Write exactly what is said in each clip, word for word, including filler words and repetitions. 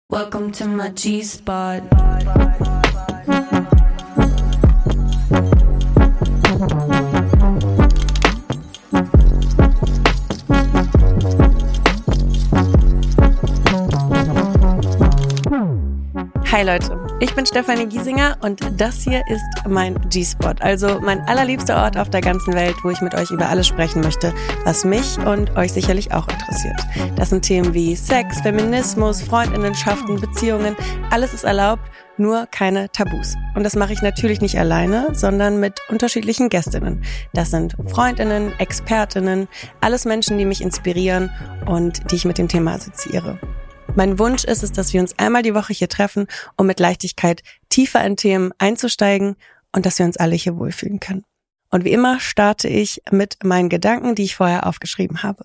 Welcome to my G-Spot. Hi Leute, ich bin Stefanie Giesinger und das hier ist mein G-Spot, also mein allerliebster Ort auf der ganzen Welt, wo ich mit euch über alles sprechen möchte, was mich und euch sicherlich auch interessiert. Das sind Themen wie Sex, Feminismus, Freundinnenschaften, Beziehungen, alles ist erlaubt, nur keine Tabus. Und das mache ich natürlich nicht alleine, sondern mit unterschiedlichen Gästinnen. Das sind Freundinnen, Expertinnen, alles Menschen, die mich inspirieren und die ich mit dem Thema assoziiere. Mein Wunsch ist es, dass wir uns einmal die Woche hier treffen, um mit Leichtigkeit tiefer in Themen einzusteigen und dass wir uns alle hier wohlfühlen können. Und wie immer starte ich mit meinen Gedanken, die ich vorher aufgeschrieben habe.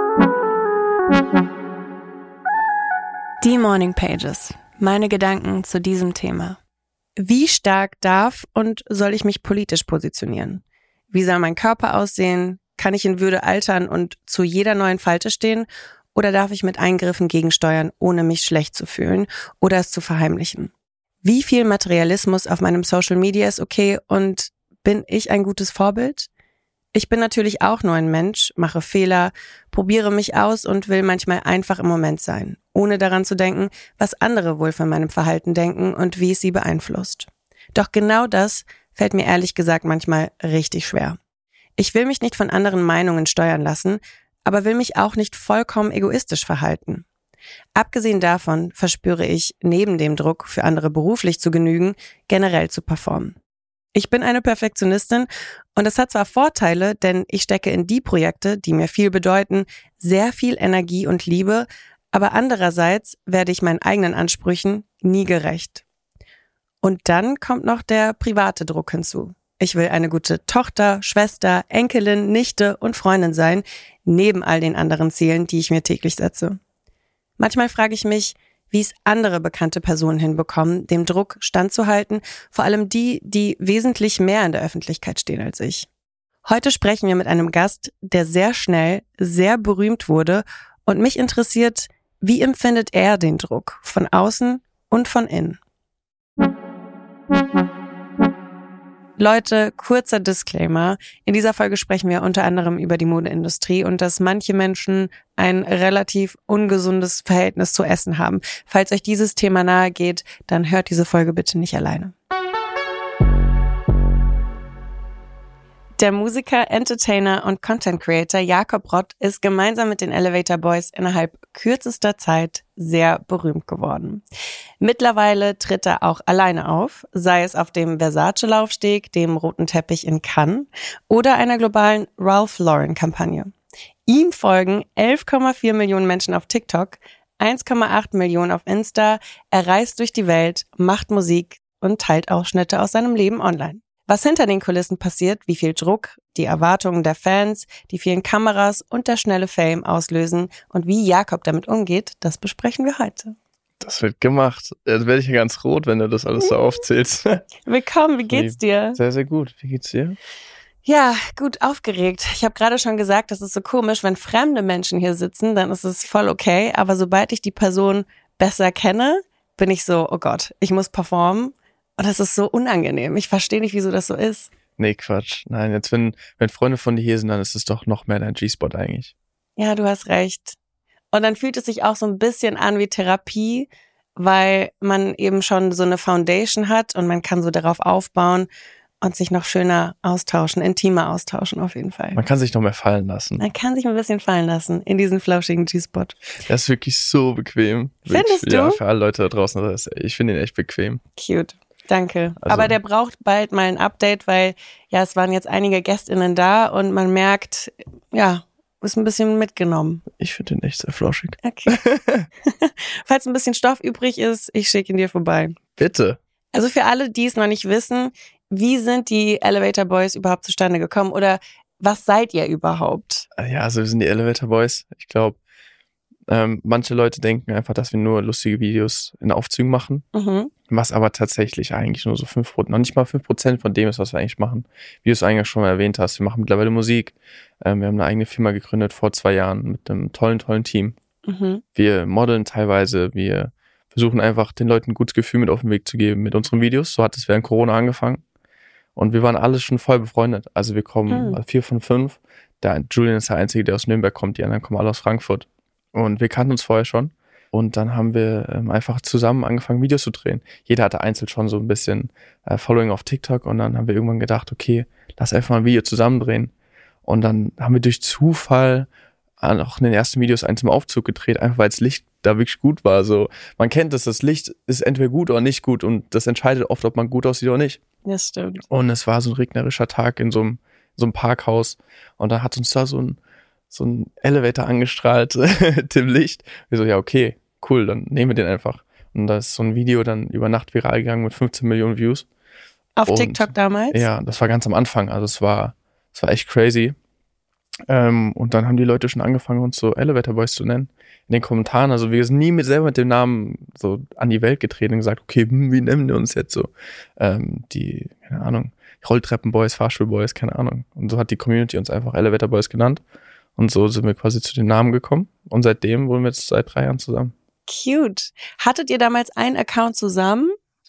Die Morning Pages. Meine Gedanken zu diesem Thema. Wie stark darf und soll ich mich politisch positionieren? Wie soll mein Körper aussehen? Kann ich in Würde altern und zu jeder neuen Falte stehen? Oder darf ich mit Eingriffen gegensteuern, ohne mich schlecht zu fühlen oder es zu verheimlichen? Wie viel Materialismus auf meinem Social Media ist okay und bin ich ein gutes Vorbild? Ich bin natürlich auch nur ein Mensch, mache Fehler, probiere mich aus und will manchmal einfach im Moment sein, ohne daran zu denken, was andere wohl von meinem Verhalten denken und wie es sie beeinflusst. Doch genau das fällt mir ehrlich gesagt manchmal richtig schwer. Ich will mich nicht von anderen Meinungen steuern lassen, aber will mich auch nicht vollkommen egoistisch verhalten. Abgesehen davon verspüre ich, neben dem Druck, für andere beruflich zu genügen, generell zu performen. Ich bin eine Perfektionistin und das hat zwar Vorteile, denn ich stecke in die Projekte, die mir viel bedeuten, sehr viel Energie und Liebe, aber andererseits werde ich meinen eigenen Ansprüchen nie gerecht. Und dann kommt noch der private Druck hinzu. Ich will eine gute Tochter, Schwester, Enkelin, Nichte und Freundin sein, neben all den anderen Zielen, die ich mir täglich setze. Manchmal frage ich mich, wie es andere bekannte Personen hinbekommen, dem Druck standzuhalten, vor allem die, die wesentlich mehr in der Öffentlichkeit stehen als ich. Heute sprechen wir mit einem Gast, der sehr schnell, sehr berühmt wurde und mich interessiert, wie empfindet er den Druck von außen und von innen? Leute, kurzer Disclaimer. In dieser Folge sprechen wir unter anderem über die Modeindustrie und dass manche Menschen ein relativ ungesundes Verhältnis zu Essen haben. Falls euch dieses Thema nahe geht, dann hört diese Folge bitte nicht alleine. Der Musiker, Entertainer und Content Creator Jakob Rott ist gemeinsam mit den Elevator Boys innerhalb kürzester Zeit sehr berühmt geworden. Mittlerweile tritt er auch alleine auf, sei es auf dem Versace-Laufsteg, dem roten Teppich in Cannes oder einer globalen Ralph Lauren-Kampagne. Ihm folgen elf Komma vier Millionen Menschen auf TikTok, eins Komma acht Millionen auf Insta, er reist durch die Welt, macht Musik und teilt Ausschnitte aus seinem Leben online. Was hinter den Kulissen passiert, wie viel Druck, die Erwartungen der Fans, die vielen Kameras und der schnelle Fame auslösen und wie Jakob damit umgeht, das besprechen wir heute. Das wird gemacht. Jetzt werde ich ja ganz rot, wenn du das alles so aufzählst. Willkommen, wie geht's dir? Sehr, sehr gut. Wie geht's dir? Ja, gut, aufgeregt. Ich habe gerade schon gesagt, das ist so komisch, wenn fremde Menschen hier sitzen, dann ist es voll okay. Aber sobald ich die Person besser kenne, bin ich so, oh Gott, ich muss performen. Und das ist so unangenehm. Ich verstehe nicht, wieso das so ist. Nee, Quatsch. Nein, jetzt wenn, wenn Freunde von dir hier sind, dann ist es doch noch mehr dein G-Spot eigentlich. Ja, du hast recht. Und dann fühlt es sich auch so ein bisschen an wie Therapie, weil man eben schon so eine Foundation hat und man kann so darauf aufbauen und sich noch schöner austauschen, intimer austauschen auf jeden Fall. Man kann sich noch mehr fallen lassen. Man kann sich ein bisschen fallen lassen in diesen flauschigen G-Spot. Das ist wirklich so bequem. Findest wirklich, du? Ja, für alle Leute da draußen. Das ist, ich finde ihn echt bequem. Cute. Danke. Also, aber der braucht bald mal ein Update, weil ja, es waren jetzt einige GästInnen da und man merkt, ja, ist ein bisschen mitgenommen. Ich finde ihn echt sehr flauschig. Okay. Falls ein bisschen Stoff übrig ist, ich schicke ihn dir vorbei. Bitte. Also für alle, die es noch nicht wissen, wie sind die Elevator Boys überhaupt zustande gekommen oder was seid ihr überhaupt? Ja, also wir sind die Elevator Boys. Ich glaube, ähm, manche Leute denken einfach, dass wir nur lustige Videos in Aufzügen machen. Mhm. Was aber tatsächlich eigentlich nur so fünf Prozent, noch nicht mal fünf Prozent von dem ist, was wir eigentlich machen. Wie du es eigentlich schon mal erwähnt hast, wir machen mittlerweile Musik. Ähm, wir haben eine eigene Firma gegründet vor zwei Jahren mit einem tollen, tollen Team. Mhm. Wir modeln teilweise, wir versuchen einfach den Leuten ein gutes Gefühl mit auf den Weg zu geben mit unseren Videos. So hat es während Corona angefangen. Und wir waren alle schon voll befreundet. Also wir kommen hm. vier von fünf. Der Julian ist der Einzige, der aus Nürnberg kommt. Die anderen kommen alle aus Frankfurt. Und wir kannten uns vorher schon. Und dann haben wir ähm, einfach zusammen angefangen, Videos zu drehen. Jeder hatte einzeln schon so ein bisschen äh, Following auf TikTok. Und dann haben wir irgendwann gedacht, okay, lass einfach mal ein Video zusammen drehen. Und dann haben wir durch Zufall auch in den ersten Videos eins im Aufzug gedreht, einfach weil das Licht da wirklich gut war. So, man kennt das, das Licht ist entweder gut oder nicht gut und das entscheidet oft, ob man gut aussieht oder nicht. Das stimmt. Und es war so ein regnerischer Tag in so einem, so einem Parkhaus und dann hat uns da so ein, so ein Elevator angestrahlt mit dem Licht. Wir so, ja okay, cool, dann nehmen wir den einfach. Und da ist so ein Video dann über Nacht viral gegangen mit fünfzehn Millionen Views. Auf und, TikTok damals? Ja, das war ganz am Anfang, also es war, es war echt crazy. Ähm, und dann haben die Leute schon angefangen, uns so Elevator Boys zu nennen. In den Kommentaren, also wir sind nie mit selber mit dem Namen so an die Welt getreten und gesagt, okay, hm, wie nennen wir uns jetzt so? Ähm, die, keine Ahnung, Rolltreppen Boys, Fahrstuhl Boys, keine Ahnung. Und so hat die Community uns einfach Elevator Boys genannt. Und so sind wir quasi zu den Namen gekommen. Und seitdem wohnen wir jetzt seit drei Jahren zusammen. Cute. Hattet ihr damals einen Account zusammen?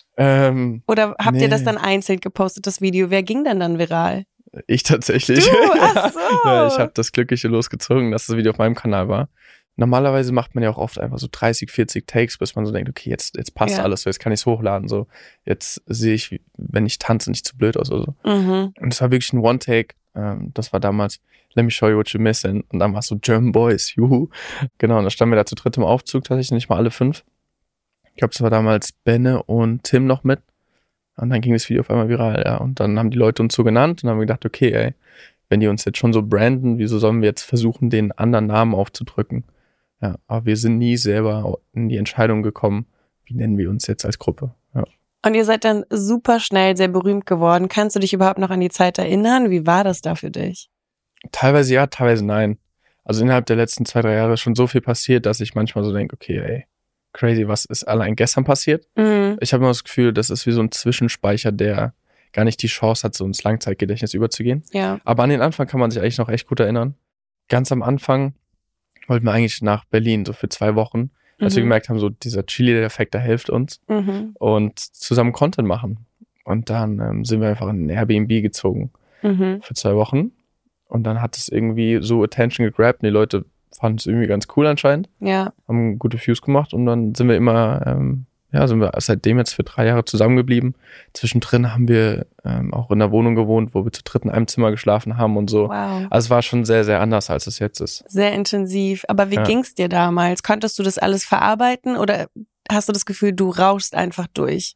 Ähm, Oder habt nee. ihr das dann einzeln gepostet, das Video? Wer ging denn dann viral? Ich tatsächlich. Du, ach so. Ja, ich habe das Glückliche losgezogen, dass das Video auf meinem Kanal war. Normalerweise macht man ja auch oft einfach so dreißig, vierzig Takes, bis man so denkt, okay, jetzt, jetzt passt ja. alles so, jetzt kann ich es hochladen. So, jetzt sehe ich, wenn ich tanze, nicht zu blöd aus oder so. Mhm. Und es war wirklich ein One-Take. Ähm, das war damals Let me show you what you're missing. Und dann war es so German Boys, juhu. Genau, und da standen wir da zu dritt im Aufzug, tatsächlich nicht mal alle fünf. Ich glaube, es war damals Benne und Tim noch mit. Und dann ging das Video auf einmal viral, ja. Und dann haben die Leute uns so genannt und haben wir gedacht, okay, ey, wenn die uns jetzt schon so branden, wieso sollen wir jetzt versuchen, den anderen Namen aufzudrücken? Ja, aber wir sind nie selber in die Entscheidung gekommen, wie nennen wir uns jetzt als Gruppe, ja. Und ihr seid dann super schnell sehr berühmt geworden. Kannst du dich überhaupt noch an die Zeit erinnern? Wie war das da für dich? Teilweise ja, teilweise nein. Also innerhalb der letzten zwei, drei Jahre ist schon so viel passiert, dass ich manchmal so denke, okay, ey, crazy, was ist allein gestern passiert? Mhm. Ich habe immer das Gefühl, das ist wie so ein Zwischenspeicher, der gar nicht die Chance hat, so ins Langzeitgedächtnis überzugehen. Ja. Aber an den Anfang kann man sich eigentlich noch echt gut erinnern. Ganz am Anfang wollten wir eigentlich nach Berlin, so für zwei Wochen, als mhm. wir gemerkt haben, so dieser Chili-Effekt, der hilft uns mhm. und zusammen Content machen. Und dann ähm, sind wir einfach in ein Airbnb gezogen mhm. für zwei Wochen. Und dann hat es irgendwie so Attention gegrabt und die Leute fanden es irgendwie ganz cool anscheinend. Ja. Haben gute Views gemacht und dann sind wir immer, ähm, ja, sind wir seitdem jetzt für drei Jahre zusammengeblieben. Zwischendrin haben wir ähm, auch in einer Wohnung gewohnt, wo wir zu dritt in einem Zimmer geschlafen haben und so. Wow. Also es war schon sehr, sehr anders, als es jetzt ist. Sehr intensiv. Aber wie ja. ging's dir damals? Konntest du das alles verarbeiten oder hast du das Gefühl, du rauschst einfach durch?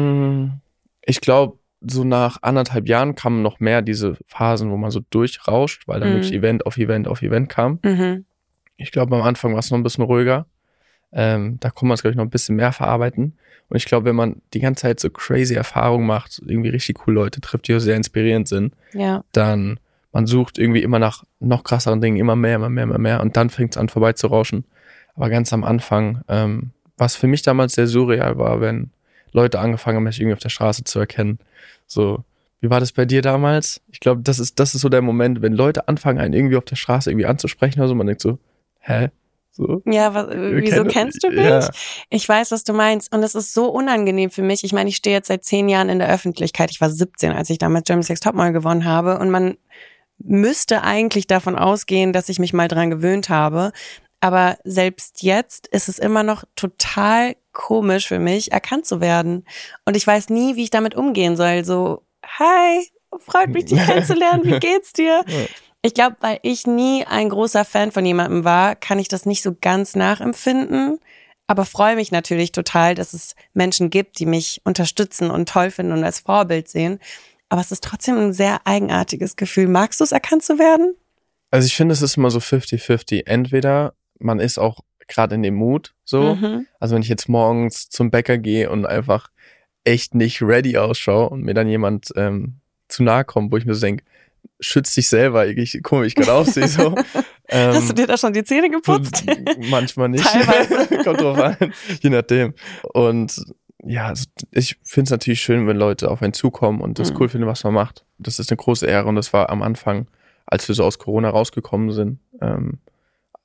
Ich glaube, so nach anderthalb Jahren kamen noch mehr diese Phasen, wo man so durchrauscht, weil dann mhm. wirklich Event auf Event auf Event kam. Mhm. Ich glaube, am Anfang war es noch ein bisschen ruhiger. Ähm, da kann man es, glaube ich, noch ein bisschen mehr verarbeiten. Und ich glaube, wenn man die ganze Zeit so crazy Erfahrungen macht, irgendwie richtig coole Leute trifft, die auch sehr inspirierend sind, ja. dann man sucht irgendwie immer nach noch krasseren Dingen, immer mehr, immer mehr, immer mehr. Und dann fängt es an, vorbei zu rauschen. Aber ganz am Anfang, ähm, was für mich damals sehr surreal war, wenn Leute angefangen haben, mich irgendwie auf der Straße zu erkennen. So, wie war das bei dir damals? Ich glaube, das ist, das ist so der Moment, wenn Leute anfangen, einen irgendwie auf der Straße irgendwie anzusprechen oder so, man denkt so, hä? So. Ja, was, wieso Kenn, kennst du mich? Ja. Ich weiß, was du meinst. Und es ist so unangenehm für mich. Ich meine, ich stehe jetzt seit zehn Jahren in der Öffentlichkeit. Ich war siebzehn, als ich damals Germany's Next Topmodel gewonnen habe. Und man müsste eigentlich davon ausgehen, dass ich mich mal dran gewöhnt habe. Aber selbst jetzt ist es immer noch total komisch für mich, erkannt zu werden. Und ich weiß nie, wie ich damit umgehen soll. So, hi, freut mich, dich kennenzulernen. Wie geht's dir? Ich glaube, weil ich nie ein großer Fan von jemandem war, kann ich das nicht so ganz nachempfinden. Aber freue mich natürlich total, dass es Menschen gibt, die mich unterstützen und toll finden und als Vorbild sehen. Aber es ist trotzdem ein sehr eigenartiges Gefühl. Magst du es, erkannt zu werden? Also ich finde, es ist immer so fifty fifty. Entweder man ist auch gerade in dem Mut so. Mhm. Also wenn ich jetzt morgens zum Bäcker gehe und einfach echt nicht ready ausschaue und mir dann jemand ähm, zu nahe kommt, wo ich mir so denke, schütz dich selber, ich guck mal, wie ich gerade aussehe. So. ähm, Hast du dir da schon die Zähne geputzt? Manchmal nicht. Teilweise. Kommt drauf an, je nachdem. Und ja, also ich finde es natürlich schön, wenn Leute auf einen zukommen und das mhm. cool finden, was man macht. Das ist eine große Ehre und das war am Anfang, als wir so aus Corona rausgekommen sind, ähm,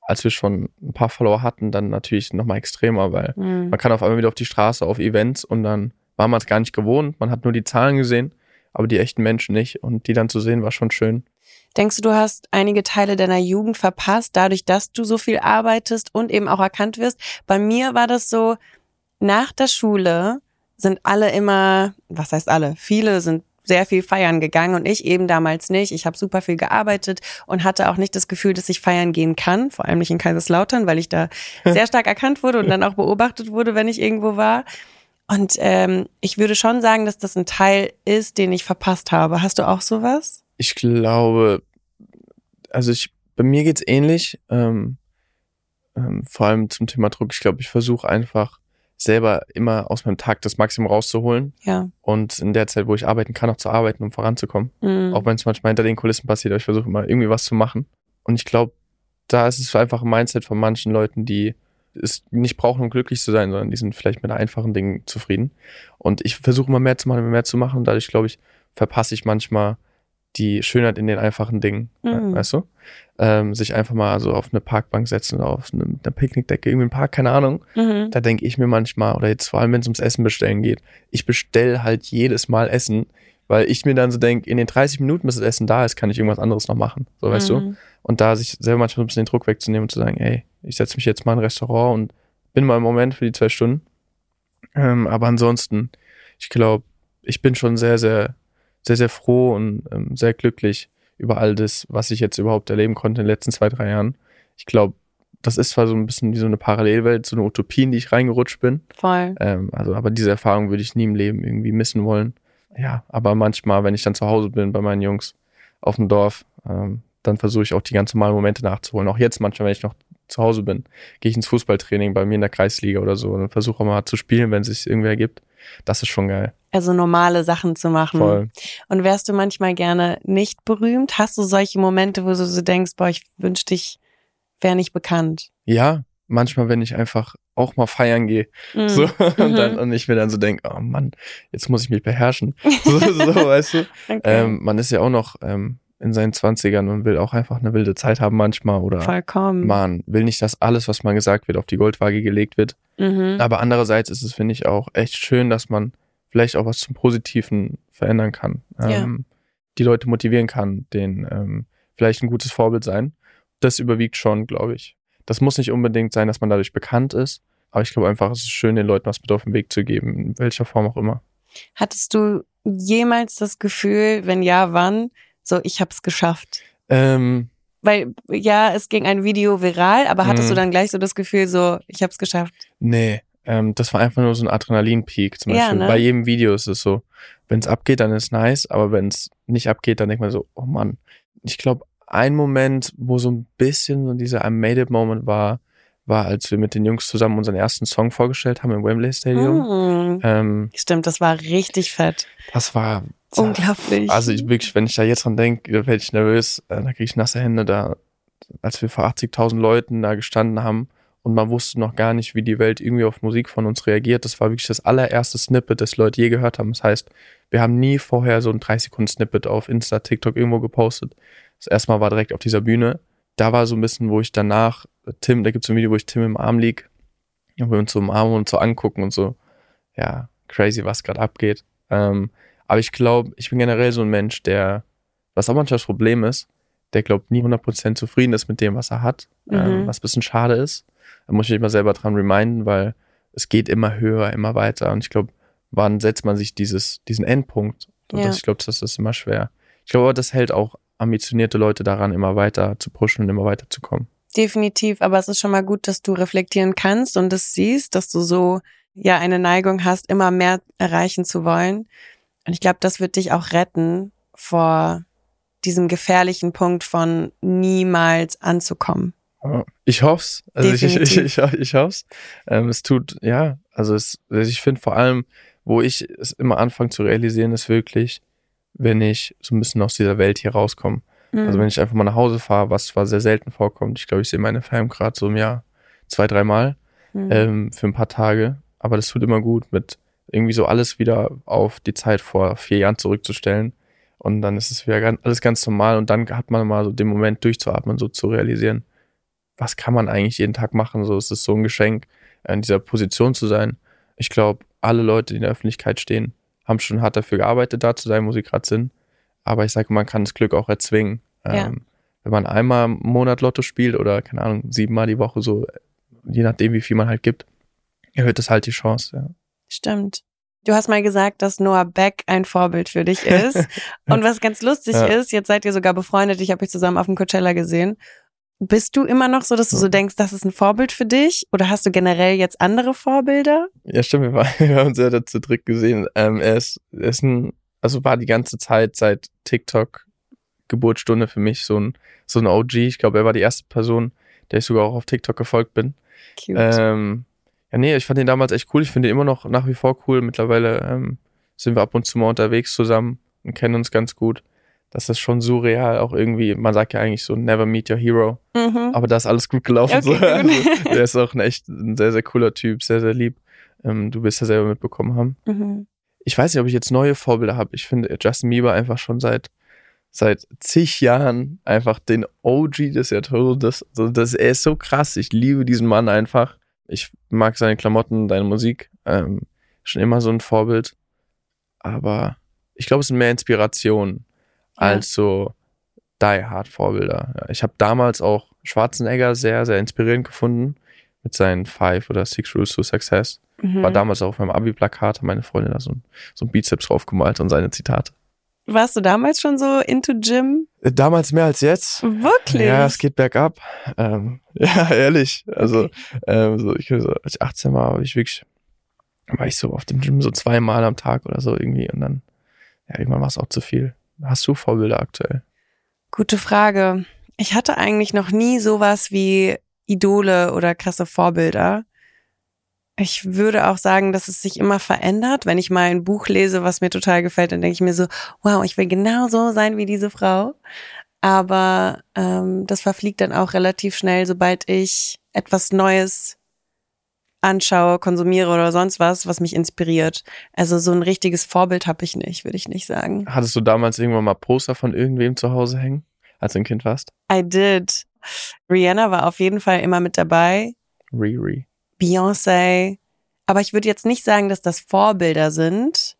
als wir schon ein paar Follower hatten, dann natürlich nochmal extremer, weil mhm. man kann auf einmal wieder auf die Straße, auf Events und dann war man es gar nicht gewohnt. Man hat nur die Zahlen gesehen, aber die echten Menschen nicht. Und die dann zu sehen, war schon schön. Denkst du, du hast einige Teile deiner Jugend verpasst, dadurch, dass du so viel arbeitest und eben auch erkannt wirst? Bei mir war das so, nach der Schule sind alle immer, was heißt alle, viele sind sehr viel feiern gegangen und ich eben damals nicht. Ich habe super viel gearbeitet und hatte auch nicht das Gefühl, dass ich feiern gehen kann, vor allem nicht in Kaiserslautern, weil ich da sehr stark erkannt wurde und dann auch beobachtet wurde, wenn ich irgendwo war. Und ähm, ich würde schon sagen, dass das ein Teil ist, den ich verpasst habe. Hast du auch sowas? Ich glaube, also ich, bei mir geht's ähnlich, ähm, ähm, vor allem zum Thema Druck. Ich glaube, ich versuche einfach selber immer aus meinem Tag das Maximum rauszuholen. Ja. Und in der Zeit, wo ich arbeiten kann, auch zu arbeiten, um voranzukommen. Mhm. Auch wenn es manchmal hinter den Kulissen passiert, aber ich versuche immer irgendwie was zu machen. Und ich glaube, da ist es einfach ein Mindset von manchen Leuten, die es nicht brauchen, um glücklich zu sein, sondern die sind vielleicht mit einfachen Dingen zufrieden. Und ich versuche immer mehr zu machen, immer mehr zu machen. Und dadurch, glaube ich, verpasse ich manchmal die Schönheit in den einfachen Dingen, mhm. weißt du? Ähm, sich einfach mal so auf eine Parkbank setzen oder auf eine, eine Picknickdecke, irgendwie im Park, keine Ahnung. Mhm. Da denke ich mir manchmal, oder jetzt vor allem, wenn es ums Essen bestellen geht, ich bestelle halt jedes Mal Essen, weil ich mir dann so denke, in den dreißig Minuten, bis das Essen da ist, kann ich irgendwas anderes noch machen, so, weißt mhm. du? Und da sich selber manchmal ein bisschen den Druck wegzunehmen und zu sagen, ey, ich setze mich jetzt mal in ein Restaurant und bin mal im Moment für die zwei Stunden. Ähm, aber ansonsten, ich glaube, ich bin schon sehr, sehr sehr, sehr froh und ähm, sehr glücklich über all das, was ich jetzt überhaupt erleben konnte in den letzten zwei, drei Jahren. Ich glaube, das ist zwar so ein bisschen wie so eine Parallelwelt, so eine Utopie, in die ich reingerutscht bin. Voll. Ähm, also, aber diese Erfahrung würde ich nie im Leben irgendwie missen wollen. Ja, aber manchmal, wenn ich dann zu Hause bin bei meinen Jungs auf dem Dorf, ähm, dann versuche ich auch die ganz normalen Momente nachzuholen. Auch jetzt manchmal, wenn ich noch zu Hause bin, gehe ich ins Fußballtraining bei mir in der Kreisliga oder so und versuche auch mal zu spielen, wenn es sich irgendwie ergibt. Das ist schon geil. Also normale Sachen zu machen. Voll. Und wärst du manchmal gerne nicht berühmt? Hast du solche Momente, wo du so denkst, boah, ich wünschte, ich wäre nicht bekannt? Ja, manchmal, wenn ich einfach auch mal feiern gehe. Mm. So, und, mhm. dann, und ich mir dann so denke, oh Mann, jetzt muss ich mich beherrschen. So, so weißt du. Okay. Ähm, man ist ja auch noch ähm, in seinen Zwanzigern und will auch einfach eine wilde Zeit haben manchmal. Oder Vollkommen. Man will nicht, dass alles, was man gesagt wird, auf die Goldwaage gelegt wird. Mhm. Aber andererseits ist es, finde ich, auch echt schön, dass man vielleicht auch was zum Positiven verändern kann. Ja. Ähm, die Leute motivieren kann, denen ähm, vielleicht ein gutes Vorbild sein. Das überwiegt schon, glaube ich. Das muss nicht unbedingt sein, dass man dadurch bekannt ist, aber ich glaube einfach, es ist schön, den Leuten was mit auf den Weg zu geben, in welcher Form auch immer. Hattest du jemals das Gefühl, wenn ja, wann, so ich hab's geschafft? Ähm, Weil, ja, es ging ein Video viral, aber hattest mh. du dann gleich so das Gefühl, so ich hab's geschafft? Nee, ähm, das war einfach nur so ein Adrenalin-Peak zum Beispiel. Ja, ne? Bei jedem Video ist es so, wenn es abgeht, dann ist nice, aber wenn es nicht abgeht, dann denkt man so, oh Mann. Ich glaube, ein Moment, wo so ein bisschen so dieser I made it Moment war, war, als wir mit den Jungs zusammen unseren ersten Song vorgestellt haben im Wembley Stadium. Mm. Ähm, Stimmt, das war richtig fett. Das war unglaublich. Also ich wirklich, wenn ich da jetzt dran denke, da werde ich nervös, äh, da kriege ich nasse Hände, da, als wir vor achtzigtausend Leuten da gestanden haben und man wusste noch gar nicht, wie die Welt irgendwie auf Musik von uns reagiert. Das war wirklich das allererste Snippet, das Leute je gehört haben. Das heißt, wir haben nie vorher so ein dreißig Sekunden Snippet auf Insta, TikTok irgendwo gepostet. Das erste Mal war direkt auf dieser Bühne. Da war so ein bisschen, wo ich danach, Tim, da gibt es ein Video, wo ich Tim im Arm lieg und wir uns so umarmen und so angucken und so, ja, crazy, was gerade abgeht. Ähm, aber ich glaube, ich bin generell so ein Mensch, der, was auch manchmal das Problem ist, der glaubt nie hundert Prozent zufrieden ist mit dem, was er hat, mhm. ähm, was ein bisschen schade ist. Da muss ich mich immer selber dran reminden, weil es geht immer höher, immer weiter und ich glaube, wann setzt man sich dieses, diesen Endpunkt? Und ja. das, ich glaube, das ist immer schwer. Ich glaube, das hält auch ambitionierte Leute daran, immer weiter zu pushen und immer weiter zu kommen. Definitiv, aber es ist schon mal gut, dass du reflektieren kannst und das siehst, dass du so ja eine Neigung hast, immer mehr erreichen zu wollen. Und ich glaube, das wird dich auch retten vor diesem gefährlichen Punkt von niemals anzukommen. Ich hoff's. Also ich, ich, ich, ich hoff's. Ähm, es tut, ja, also es, also ich finde vor allem, wo ich es immer anfange zu realisieren, ist wirklich, wenn ich so ein bisschen aus dieser Welt hier rauskomme. Mhm. Also wenn ich einfach mal nach Hause fahre, was zwar sehr selten vorkommt. Ich glaube, ich sehe meine Fam gerade so im Jahr zwei, dreimal mhm. ähm, für ein paar Tage. Aber das tut immer gut, mit irgendwie so alles wieder auf die Zeit vor vier Jahren zurückzustellen. Und dann ist es wieder ganz, alles ganz normal. Und dann hat man mal so den Moment durchzuatmen, so zu realisieren, was kann man eigentlich jeden Tag machen? So, es ist so ein Geschenk, in dieser Position zu sein. Ich glaube, alle Leute, die in der Öffentlichkeit stehen, haben schon hart dafür gearbeitet, da zu sein, wo sie gerade sind. Aber ich sage, man kann das Glück auch erzwingen. Ja. Ähm, wenn man einmal im Monat Lotto spielt oder, keine Ahnung, siebenmal die Woche so, je nachdem, wie viel man halt gibt, erhöht das halt die Chance. Ja. Stimmt. Du hast mal gesagt, dass Noah Beck ein Vorbild für dich ist. Und was ganz lustig ja. ist, jetzt seid ihr sogar befreundet, ich habe euch zusammen auf dem Coachella gesehen. Bist du immer noch so, dass du so denkst, das ist ein Vorbild für dich? Oder hast du generell jetzt andere Vorbilder? Ja, stimmt, wir, waren, wir haben uns ja zu dritt gesehen. Ähm, er ist, er ist ein, also war die ganze Zeit seit TikTok Geburtsstunde für mich so ein, so ein O G. Ich glaube, er war die erste Person, der ich sogar auch auf TikTok gefolgt bin. Cute. Ähm, ja, nee, ich fand ihn damals echt cool. Ich finde ihn immer noch nach wie vor cool. Mittlerweile ähm, sind wir ab und zu mal unterwegs zusammen und kennen uns ganz gut. Das ist schon surreal, auch irgendwie, man sagt ja eigentlich so, never meet your hero. Mhm. Aber da ist alles gut gelaufen. Okay, so. Also, der ist auch ein echt ein sehr, sehr cooler Typ, sehr, sehr lieb. Ähm, du wirst ja selber mitbekommen haben. Mhm. Ich weiß nicht, ob ich jetzt neue Vorbilder habe. Ich finde Justin Bieber einfach schon seit seit zig Jahren einfach den O G des Jahrtausends. Also das, er ist so krass. Ich liebe diesen Mann einfach. Ich mag seine Klamotten, seine Musik. Ähm, schon immer so ein Vorbild. Aber ich glaube, es sind mehr Inspirationen als so Die-Hard-Vorbilder. Ich habe damals auch Schwarzenegger sehr, sehr inspirierend gefunden mit seinen Five oder Six Rules to Success. Mhm. War damals auch auf meinem Abi-Plakat, hat meine Freundin da so ein, so ein Bizeps draufgemalt und seine Zitate. Warst du damals schon so into Gym? Damals mehr als jetzt. Wirklich? Ja, es geht bergab. Ähm, ja, ehrlich. Also, okay. ähm, so, ich, so, als ich achtzehn war, war ich wirklich, war ich so auf dem Gym so zweimal am Tag oder so irgendwie und dann, ja, irgendwann war es auch zu viel. Hast du Vorbilder aktuell? Gute Frage. Ich hatte eigentlich noch nie sowas wie Idole oder krasse Vorbilder. Ich würde auch sagen, dass es sich immer verändert. Wenn ich mal ein Buch lese, was mir total gefällt, dann denke ich mir so, wow, ich will genau so sein wie diese Frau. Aber ähm, das verfliegt dann auch relativ schnell, sobald ich etwas Neues anschaue, konsumiere oder sonst was, was mich inspiriert. Also so ein richtiges Vorbild habe ich nicht, würde ich nicht sagen. Hattest du damals irgendwann mal Poster von irgendwem zu Hause hängen, als du ein Kind warst? I did. Rihanna war auf jeden Fall immer mit dabei. Riri. Beyoncé. Aber ich würde jetzt nicht sagen, dass das Vorbilder sind.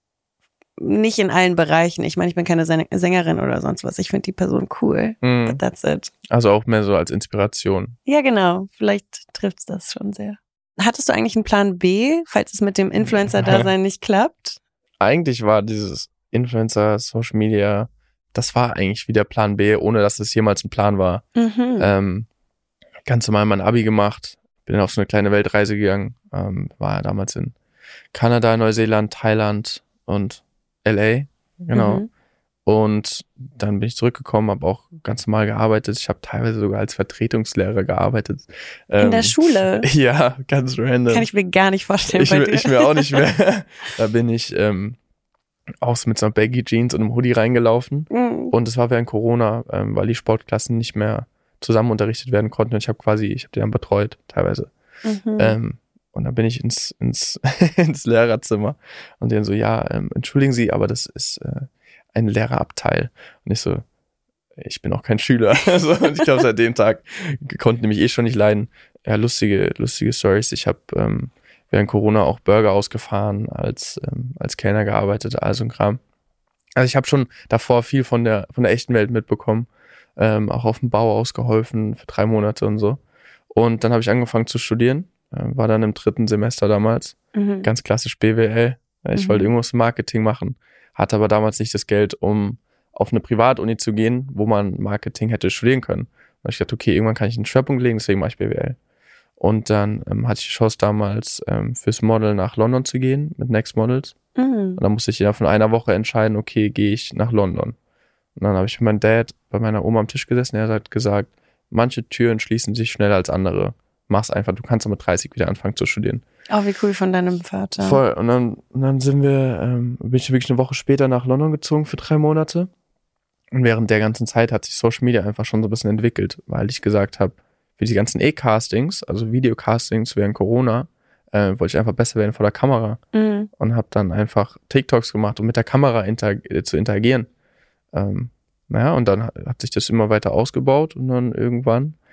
Nicht in allen Bereichen. Ich meine, ich bin keine Sängerin oder sonst was. Ich finde die Person cool. Mm. But that's it. Also auch mehr so als Inspiration. Ja, genau. Vielleicht trifft's das schon sehr. Hattest du eigentlich einen Plan B, falls es mit dem Influencer-Dasein nicht klappt? Eigentlich war dieses Influencer, Social Media, das war eigentlich wieder Plan B, ohne dass es jemals ein Plan war. Mhm. Ähm, ganz normal mein Abi gemacht, bin auf so eine kleine Weltreise gegangen, ähm, war ja damals in Kanada, Neuseeland, Thailand und L A, genau. Mhm. Und dann bin ich zurückgekommen, habe auch ganz normal gearbeitet. Ich habe teilweise sogar als Vertretungslehrer gearbeitet. In ähm, der Schule? Ja, ganz random. Kann ich mir gar nicht vorstellen ich, bei dir. Ich mir auch nicht mehr. Da bin ich ähm, auch mit so einer Baggy Jeans und einem Hoodie reingelaufen. Mhm. Und es war während Corona, ähm, weil die Sportklassen nicht mehr zusammen unterrichtet werden konnten. Und ich habe quasi, ich habe die dann betreut, teilweise. Mhm. Ähm, und dann bin ich ins, ins, ins Lehrerzimmer und die dann so, ja, ähm, entschuldigen Sie, aber das ist äh, ein Lehrerabteil. Und ich so, ich bin auch kein Schüler. Also, und ich glaube, seit dem Tag konnten die mich eh schon nicht leiden. Ja, lustige, lustige Stories. Ich habe ähm, während Corona auch Burger ausgefahren, als ähm, als Kellner gearbeitet, all so ein Kram. Also ich habe schon davor viel von der von der echten Welt mitbekommen. Ähm, auch auf dem Bau ausgeholfen für drei Monate und so. Und dann habe ich angefangen zu studieren. Äh, war dann im dritten Semester damals. Mhm. Ganz klassisch B W L. Ich mhm. wollte irgendwas im Marketing machen. Hatte aber damals nicht das Geld, um auf eine Privatuni zu gehen, wo man Marketing hätte studieren können. Und ich dachte, okay, irgendwann kann ich einen Schwerpunkt legen, deswegen mache ich B W L. Und dann ähm, hatte ich die Chance damals ähm, fürs Model nach London zu gehen mit Next Models. Mhm. Und dann musste ich ja von einer Woche entscheiden, okay, gehe ich nach London. Und dann habe ich mit meinem Dad bei meiner Oma am Tisch gesessen. Er hat gesagt, manche Türen schließen sich schneller als andere. Mach's einfach, du kannst mit dreißig wieder anfangen zu studieren. Oh, wie cool von deinem Vater. Voll. Und dann, und dann sind wir, ähm, bin ich wirklich eine Woche später nach London gezogen für drei Monate. Und während der ganzen Zeit hat sich Social Media einfach schon so ein bisschen entwickelt, weil ich gesagt habe, für die ganzen E-Castings, also Videocastings während Corona, äh, wollte ich einfach besser werden vor der Kamera. Mhm. Und habe dann einfach TikToks gemacht, um mit der Kamera interag- zu interagieren. Ähm, naja, und dann hat sich das immer weiter ausgebaut und dann irgendwann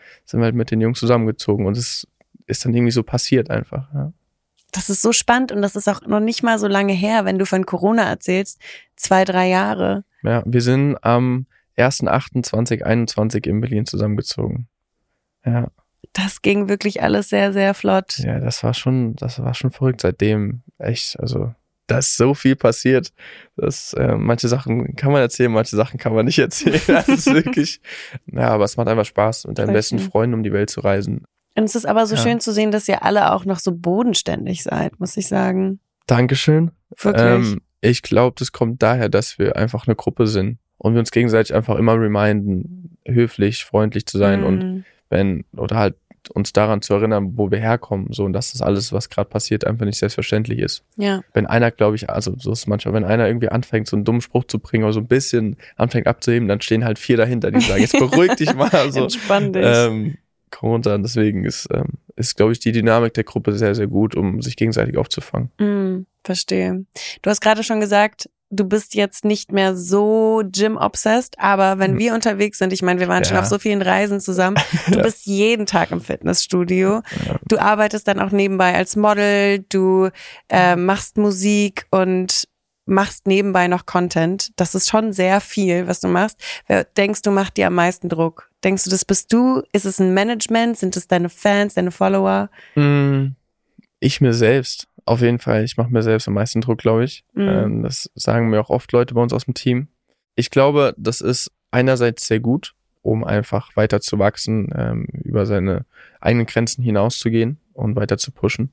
sind wir halt mit den Jungs zusammengezogen und es ist dann irgendwie so passiert einfach, ja. Das ist so spannend und das ist auch noch nicht mal so lange her, wenn du von Corona erzählst. Zwei, drei Jahre. Ja, wir sind am erster achter zweitausendeinundzwanzig in Berlin zusammengezogen. Ja. Das ging wirklich alles sehr, sehr flott. Ja, das war schon, das war schon verrückt. Seitdem echt, also da ist so viel passiert. Dass, äh, manche Sachen kann man erzählen, manche Sachen kann man nicht erzählen. Das ist wirklich, ja, aber es macht einfach Spaß, mit deinen Voll besten schön. Freunden um die Welt zu reisen. Und es ist aber so Ja. schön zu sehen, dass ihr alle auch noch so bodenständig seid, muss ich sagen. Dankeschön. Wirklich. Ähm, ich glaube, das kommt daher, dass wir einfach eine Gruppe sind und wir uns gegenseitig einfach immer reminden, höflich, freundlich zu sein Mhm. und wenn, oder halt uns daran zu erinnern, wo wir herkommen, so, und dass das alles, was gerade passiert, einfach nicht selbstverständlich ist. Ja. Wenn einer, glaube ich, also so ist es manchmal, wenn einer irgendwie anfängt, so einen dummen Spruch zu bringen oder so ein bisschen anfängt abzuheben, dann stehen halt vier dahinter, die sagen, jetzt beruhig dich mal. So, Entspann dich. ähm, komm runter. Und deswegen ist, ähm, ist, glaube ich, die Dynamik der Gruppe sehr, sehr gut, um sich gegenseitig aufzufangen. Mm, verstehe. Du hast gerade schon gesagt, du bist jetzt nicht mehr so Gym-obsessed, aber wenn Mhm. wir unterwegs sind, ich meine, wir waren schon Ja. auf so vielen Reisen zusammen, du Ja. bist jeden Tag im Fitnessstudio, Ja. du arbeitest dann auch nebenbei als Model, du äh, machst Musik und machst nebenbei noch Content. Das ist schon sehr viel, was du machst. Wer denkst du, macht dir am meisten Druck? Denkst du, das bist du? Ist es ein Management? Sind es deine Fans, deine Follower? Mm, Ich mir selbst, auf jeden Fall. Ich mache mir selbst am meisten Druck, glaube ich. Mhm. Ähm, das sagen mir auch oft Leute bei uns aus dem Team. Ich glaube, das ist einerseits sehr gut, um einfach weiter zu wachsen, ähm, über seine eigenen Grenzen hinauszugehen und weiter zu pushen,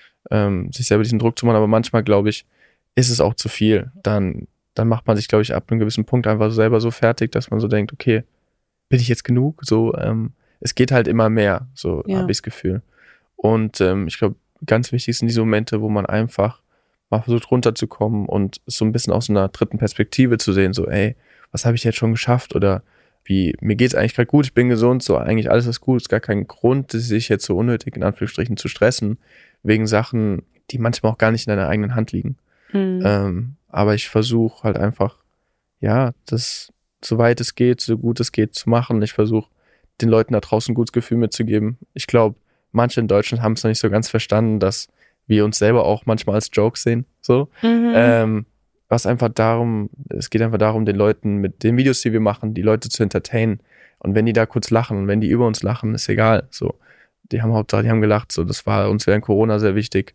ähm, sich selber diesen Druck zu machen. Aber manchmal, glaube ich, ist es auch zu viel. Dann, dann macht man sich, glaube ich, ab einem gewissen Punkt einfach selber so fertig, dass man so denkt, okay, bin ich jetzt genug? So, ähm, es geht halt immer mehr, so Ja. habe ich das Gefühl. Und ähm, ich glaube, ganz wichtig sind diese Momente, wo man einfach mal versucht runterzukommen und es so ein bisschen aus einer dritten Perspektive zu sehen, so, ey, was habe ich jetzt schon geschafft? Oder wie, mir geht's eigentlich gerade gut, ich bin gesund, so eigentlich alles ist gut, es ist gar kein Grund, sich jetzt so unnötig in Anführungsstrichen zu stressen, wegen Sachen, die manchmal auch gar nicht in deiner eigenen Hand liegen. Mhm. Ähm, aber ich versuche halt einfach, ja, das so weit es geht, so gut es geht zu machen. Ich versuche den Leuten da draußen ein gutes Gefühl mitzugeben. Ich glaube, manche in Deutschland haben es noch nicht so ganz verstanden, dass wir uns selber auch manchmal als Joke sehen. So. Mhm. Ähm, was einfach darum, es geht einfach darum, den Leuten mit den Videos, die wir machen, die Leute zu entertainen. Und wenn die da kurz lachen und wenn die über uns lachen, ist egal. So, die haben Hauptsache, die haben gelacht. So, das war uns während Corona sehr wichtig.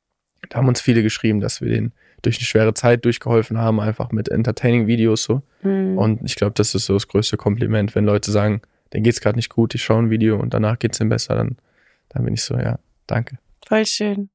Da haben uns viele geschrieben, dass wir denen durch eine schwere Zeit durchgeholfen haben, einfach mit Entertaining-Videos so. Mhm. Und ich glaube, das ist so das größte Kompliment, wenn Leute sagen, denen geht's gerade nicht gut, die schauen ein Video und danach geht's ihnen besser, dann, dann bin ich so, ja, danke. Voll schön.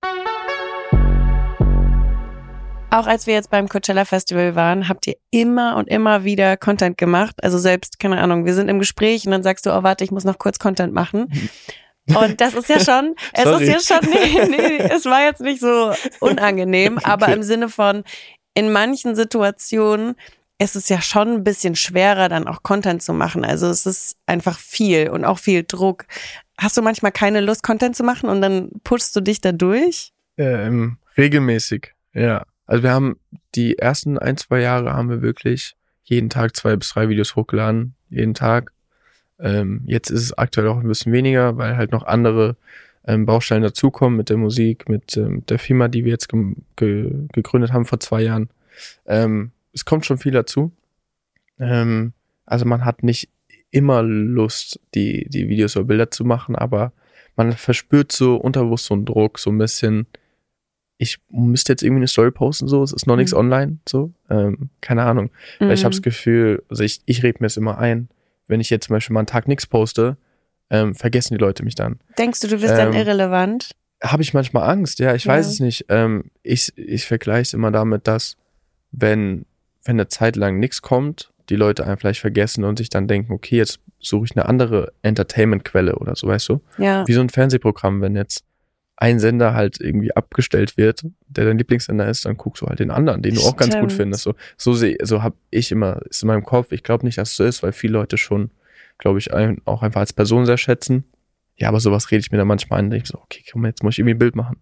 Auch als wir jetzt beim Coachella Festival waren, habt ihr immer und immer wieder Content gemacht. Also selbst, keine Ahnung, wir sind im Gespräch und dann sagst du, oh warte, ich muss noch kurz Content machen. Und das ist ja schon, es Sorry. ist ja schon, nee, nee, es war jetzt nicht so unangenehm, aber Okay. im Sinne von, in manchen Situationen ist es ja schon ein bisschen schwerer, dann auch Content zu machen. Also es ist einfach viel und auch viel Druck. Hast du manchmal keine Lust, Content zu machen und dann pushst du dich da durch? Ähm, regelmäßig, ja. Also wir haben die ersten ein, zwei Jahre haben wir wirklich jeden Tag zwei bis drei Videos hochgeladen, jeden Tag. Ähm, jetzt ist es aktuell auch ein bisschen weniger, weil halt noch andere ähm, Baustellen dazukommen mit der Musik, mit ähm, der Firma, die wir jetzt ge- ge- gegründet haben vor zwei Jahren. Ähm, es kommt schon viel dazu. Ähm, also man hat nicht immer Lust, die, die Videos oder Bilder zu machen, aber man verspürt so unterbewusst so einen Druck, so ein bisschen, ich müsste jetzt irgendwie eine Story posten, so, es ist noch nichts Mhm. online, so, ähm, keine Ahnung. Weil ich habe das Gefühl, also ich, ich rede mir es immer ein, wenn ich jetzt zum Beispiel mal einen Tag nichts poste, ähm, vergessen die Leute mich dann. Denkst du, du bist dann Ähm, irrelevant? Habe ich manchmal Angst, ja, ich weiß Ja. es nicht. Ähm, ich ich vergleiche es immer damit, dass wenn, wenn eine Zeit lang nichts kommt, die Leute einen vielleicht vergessen und sich dann denken, okay, jetzt suche ich eine andere Entertainment-Quelle oder so, weißt du? Ja. Wie so ein Fernsehprogramm, wenn jetzt ein Sender halt irgendwie abgestellt wird, der dein Lieblingssender ist, dann guckst du halt den anderen, den du auch ganz gut Stimmt. findest. So, so, seh- so habe ich immer, ist in meinem Kopf, ich glaube nicht, dass es so ist, weil viele Leute schon, glaube ich, ein, auch einfach als Person sehr schätzen. Ja, aber sowas rede ich mir dann manchmal ein, denke ich so, okay, komm, jetzt muss ich irgendwie ein Bild machen.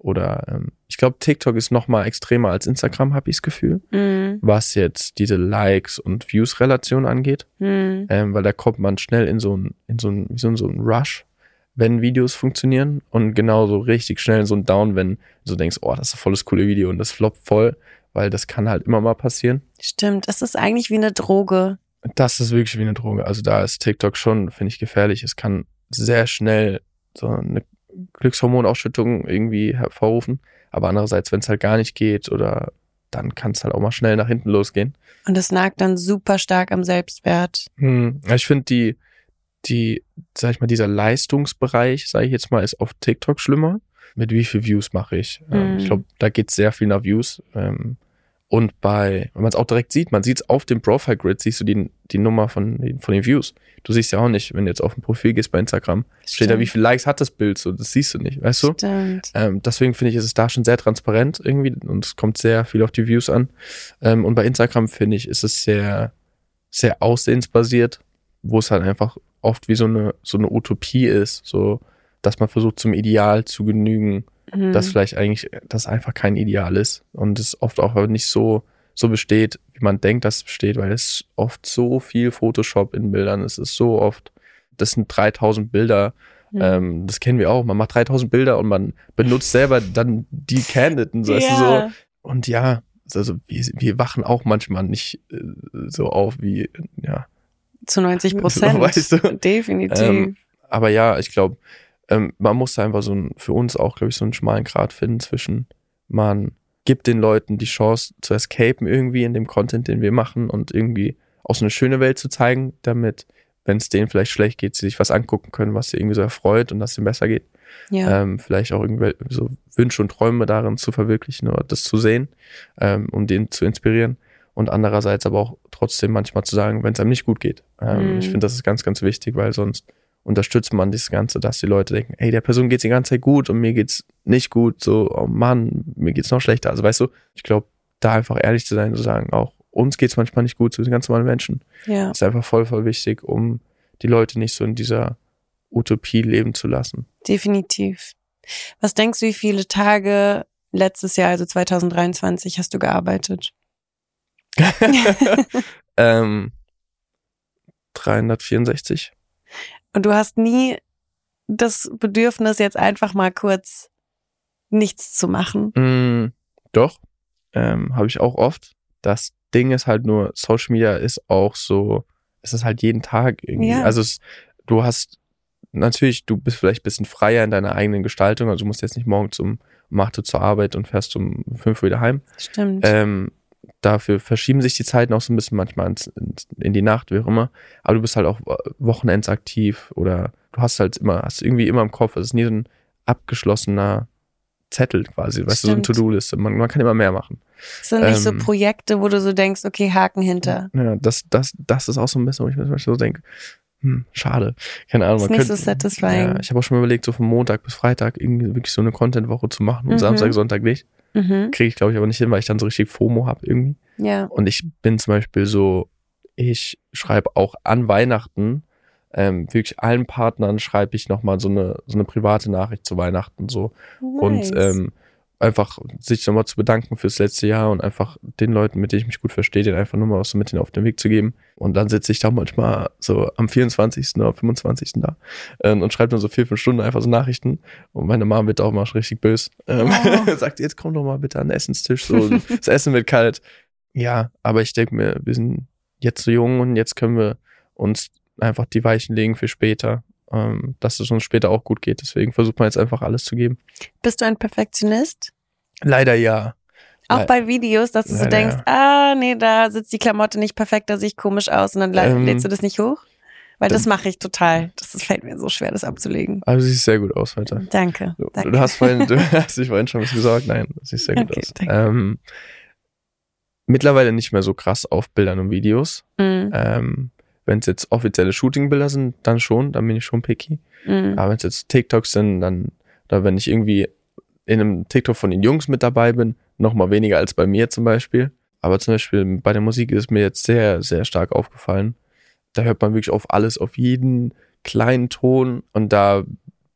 oder ähm, ich glaube, TikTok ist noch mal extremer als Instagram, habe ich das Gefühl, Mhm. was jetzt diese Likes und Views-Relation angeht, Mhm. ähm, weil da kommt man schnell in so ein, in so ein, wie so ein, so ein Rush, wenn Videos funktionieren und genauso richtig schnell in so ein Down, wenn du so denkst, oh, das ist ein volles coole Video und das floppt voll, weil das kann halt immer mal passieren. Stimmt, es ist eigentlich wie eine Droge. Das ist wirklich wie eine Droge. Also da ist TikTok schon, finde ich, gefährlich. Es kann sehr schnell so eine Glückshormonausschüttung irgendwie hervorrufen. Aber andererseits, wenn es halt gar nicht geht oder dann kann es halt auch mal schnell nach hinten losgehen. Und es nagt dann super stark am Selbstwert. Hm. Ich finde die, die, sag ich mal, dieser Leistungsbereich, sage ich jetzt mal, ist auf TikTok schlimmer. Mit wie viel Views mache ich? Mhm. Ähm, ich glaube, da geht es sehr viel nach Views. Ähm, Und bei, wenn man es auch direkt sieht, man sieht es auf dem Profile-Grid, siehst du die, die Nummer von den, von den Views. Du siehst ja auch nicht, wenn du jetzt auf ein Profil gehst bei Instagram, Stimmt. steht da, wie viele Likes hat das Bild, so, das siehst du nicht, weißt du? Stimmt. Ähm, deswegen finde ich, ist es da schon sehr transparent irgendwie und es kommt sehr viel auf die Views an. Ähm, und bei Instagram, finde ich, ist es sehr, sehr aussehensbasiert, wo es halt einfach oft wie so eine, so eine Utopie ist, so, dass man versucht, zum Ideal zu genügen, Mhm. dass vielleicht eigentlich das einfach kein Ideal ist und es oft auch nicht so, so besteht, wie man denkt, dass es besteht, weil es oft so viel Photoshop in Bildern ist. Es ist so oft, das sind dreitausend Bilder, Mhm. ähm, das kennen wir auch. Man macht dreitausend Bilder und man benutzt selber dann die Candiden, so, weißt du, Ja. so. Und ja, also wir, wir wachen auch manchmal nicht äh, so auf wie, ja. Zu neunzig Prozent. Weißt du? Definitiv. Ähm, aber ja, ich glaube, ähm, man muss da einfach so ein, für uns auch, glaube ich, so einen schmalen Grat finden zwischen, man gibt den Leuten die Chance zu escapen irgendwie in dem Content, den wir machen und irgendwie auch so eine schöne Welt zu zeigen, damit, wenn es denen vielleicht schlecht geht, sie sich was angucken können, was sie irgendwie so erfreut und dass es ihnen besser geht. ja. Ähm, vielleicht auch irgendwie so Wünsche und Träume darin zu verwirklichen oder das zu sehen, ähm, um den zu inspirieren. Und andererseits aber auch trotzdem manchmal zu sagen, wenn es einem nicht gut geht. Ähm, Mhm. Ich finde, das ist ganz, ganz wichtig, weil sonst unterstützt man das Ganze, dass die Leute denken, ey, der Person geht's die ganze Zeit gut und mir geht's nicht gut, so, oh Mann, mir geht's noch schlechter. Also weißt du, ich glaube, da einfach ehrlich zu sein, zu sagen, auch uns geht's manchmal nicht gut, so sind ganz normale Menschen. ja. Ist einfach voll, voll wichtig, um die Leute nicht so in dieser Utopie leben zu lassen. Definitiv. Was denkst du, wie viele Tage letztes Jahr, also zwanzig dreiundzwanzig, hast du gearbeitet? ähm, dreihundertvierundsechzig. Und du hast nie das Bedürfnis, jetzt einfach mal kurz nichts zu machen. Mm, doch, ähm, habe ich auch oft. Das Ding ist halt nur, Social Media ist auch so, es ist halt jeden Tag irgendwie. Ja. Also es, du hast, natürlich, du bist vielleicht ein bisschen freier in deiner eigenen Gestaltung, also du musst jetzt nicht morgens um, um acht Uhr zur Arbeit und fährst um fünf Uhr wieder heim. Stimmt. Ähm, dafür verschieben sich die Zeiten auch so ein bisschen manchmal ins, ins, in die Nacht, wie auch immer. Aber du bist halt auch Wochenends aktiv oder du hast halt immer, hast irgendwie immer im Kopf, es ist nie so ein abgeschlossener Zettel quasi, weißt du, so eine Stimmt. To-Do-Liste. Man, man kann immer mehr machen. Es sind nicht so ähm, Projekte, wo du so denkst, okay, Haken hinter. Ja, das, das, das ist auch so ein bisschen, wo ich mir zum Beispiel so denke, hm, schade. Keine Ahnung. Ist Man nicht könnte, so satisfying. Ja, ich habe auch schon mal überlegt, so von Montag bis Freitag irgendwie wirklich so eine Content-Woche zu machen und Mhm. Samstag, Sonntag nicht. Mhm. Kriege ich, glaube ich, aber nicht hin, weil ich dann so richtig FOMO habe irgendwie. Ja. Und ich bin zum Beispiel so, ich schreibe auch an Weihnachten, ähm, wirklich allen Partnern schreibe ich nochmal so eine, so eine private Nachricht zu Weihnachten so. Nice. Und ähm, einfach sich nochmal zu bedanken fürs letzte Jahr und einfach den Leuten, mit denen ich mich gut verstehe, denen einfach nur mal was so mit auf den Weg zu geben. Und dann sitze ich da manchmal so am vierundzwanzigsten oder fünfundzwanzigsten da ähm, und schreibe dann so vier, fünf Stunden einfach so Nachrichten. Und meine Mama wird auch mal richtig böse. Ähm, Oh. sagt, jetzt komm doch mal bitte an den Essenstisch, so das Essen wird kalt. Ja, aber ich denke mir, wir sind jetzt so jung und jetzt können wir uns einfach die Weichen legen für später, ähm, dass es uns später auch gut geht. Deswegen versucht man jetzt einfach alles zu geben. Bist du ein Perfektionist? Leider ja. Auch Le- bei Videos, dass du so Leider, denkst, ah, nee, da sitzt die Klamotte nicht perfekt, da sehe ich komisch aus und dann lä- Ähm, lädst du das nicht hoch? Weil das dann- mache ich total. Das, das fällt mir so schwer, das abzulegen. Also siehst sehr gut aus heute. Danke. Du, danke. du hast vorhin, du hast dich vorhin schon was gesagt. Nein, du siehst sehr gut Okay, aus. danke. Ähm, mittlerweile nicht mehr so krass auf Bildern und Videos. Mm, Ähm, wenn es jetzt offizielle Shooting-Bilder sind, dann schon, dann bin ich schon picky. mm, Aber wenn es jetzt TikToks sind, dann, oder wenn ich irgendwie in einem TikTok von den Jungs mit dabei bin, noch mal weniger als bei mir zum Beispiel. Aber zum Beispiel bei der Musik ist mir jetzt sehr, sehr stark aufgefallen. Da hört man wirklich auf alles, auf jeden kleinen Ton. Und da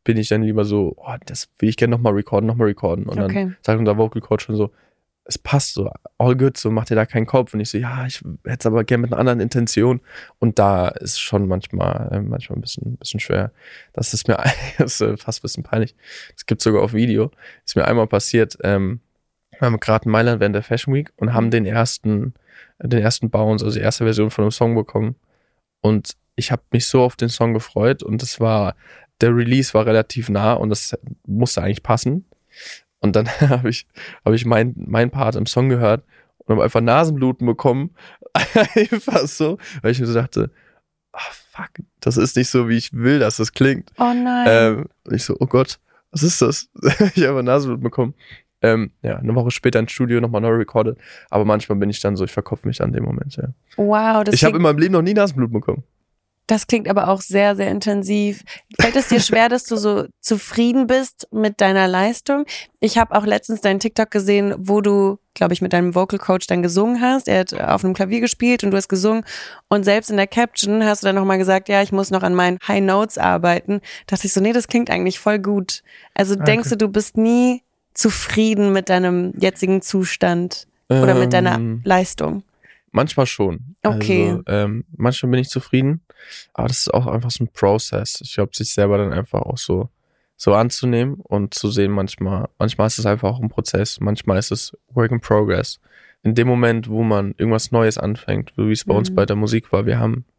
bin ich dann lieber so, oh, das will ich gerne nochmal recorden, nochmal recorden. Und Okay. dann sagt unser Vocal Coach schon so, es passt so, all good, so mach dir da keinen Kopf. Und ich so, ja, ich hätte es aber gerne mit einer anderen Intention. Und da ist schon manchmal, äh, manchmal ein bisschen, ein bisschen schwer. Das ist mir das ist fast ein bisschen peinlich. Das gibt sogar auf Video. Ist mir einmal passiert, ähm, wir haben gerade in Mailand während der Fashion Week und haben den ersten, den ersten Bounce, also die erste Version von einem Song bekommen. Und ich habe mich so auf den Song gefreut und das war, der Release war relativ nah und das musste eigentlich passen. Und dann habe ich, hab ich mein, mein Part im Song gehört und habe einfach Nasenbluten bekommen. Einfach so, weil ich mir so dachte, ah oh, fuck, das ist nicht so, wie ich will, dass das klingt. Oh nein. Ähm, und ich so, oh Gott, was ist das? Ich habe einfach Nasenbluten bekommen. Ähm, ja, eine Woche später ins Studio nochmal neu recorded. Aber manchmal bin ich dann so, ich verkopfe mich dann in dem Moment, ja. Wow, das Ich habe in meinem Leben noch nie Nasenbluten bekommen. Das klingt aber auch sehr, sehr intensiv. Fällt es dir schwer, dass du so zufrieden bist mit deiner Leistung? Ich habe auch letztens deinen TikTok gesehen, wo du, glaube ich, mit deinem Vocal Coach dann gesungen hast. Er hat auf einem Klavier gespielt und du hast gesungen. Und selbst in der Caption hast du dann nochmal gesagt, ja, ich muss noch an meinen High Notes arbeiten. Da dachte ich so, nee, das klingt eigentlich voll gut. Also Danke. Denkst du, du bist nie zufrieden mit deinem jetzigen Zustand oder ähm, mit deiner Leistung? Manchmal schon. Okay. Also, ähm, manchmal bin ich zufrieden, aber das ist auch einfach so ein Prozess. Ich glaube, sich selber dann einfach auch so, so anzunehmen und zu sehen, manchmal, manchmal ist es einfach auch ein Prozess, manchmal ist es Work in Progress. In dem Moment, wo man irgendwas Neues anfängt, wie es bei Mhm. uns bei der Musik war, wir haben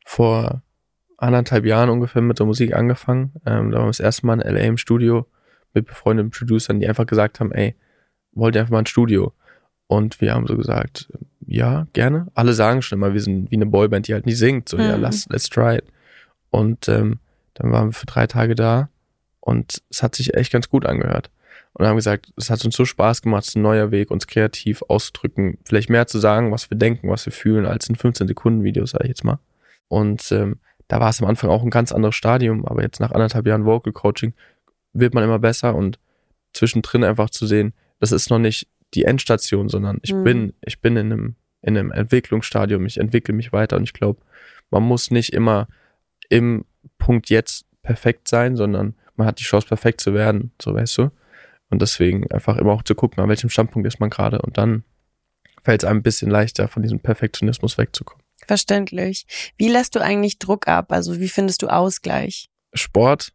vor anderthalb Jahren ungefähr mit der Musik angefangen. Ähm, da waren wir das erste Mal in L A im Studio mit befreundeten Producern, die einfach gesagt haben, ey, wollt ihr einfach mal ein Studio? Und wir haben so gesagt, ja, gerne. Alle sagen schon immer, wir sind wie eine Boyband, die halt nie singt. So, mhm. ja, lass, let's try it. Und ähm, dann waren wir für drei Tage da und es hat sich echt ganz gut angehört. Und haben gesagt, es hat uns so Spaß gemacht, es ist ein neuer Weg, uns kreativ auszudrücken, vielleicht mehr zu sagen, was wir denken, was wir fühlen, als in fünfzehn-Sekunden-Videos, sage ich jetzt mal. Und ähm, da war es am Anfang auch ein ganz anderes Stadium, aber jetzt nach anderthalb Jahren Vocal Coaching wird man immer besser und zwischendrin einfach zu sehen, das ist noch nicht die Endstation, sondern ich mhm. bin, ich bin in einem, in einem Entwicklungsstadium, ich entwickle mich weiter und ich glaube, man muss nicht immer im Punkt jetzt perfekt sein, sondern man hat die Chance, perfekt zu werden, so weißt du. Und deswegen einfach immer auch zu gucken, an welchem Standpunkt ist man gerade und dann fällt es einem ein bisschen leichter, von diesem Perfektionismus wegzukommen. Verständlich. Wie lässt du eigentlich Druck ab? Also wie findest du Ausgleich? Sport.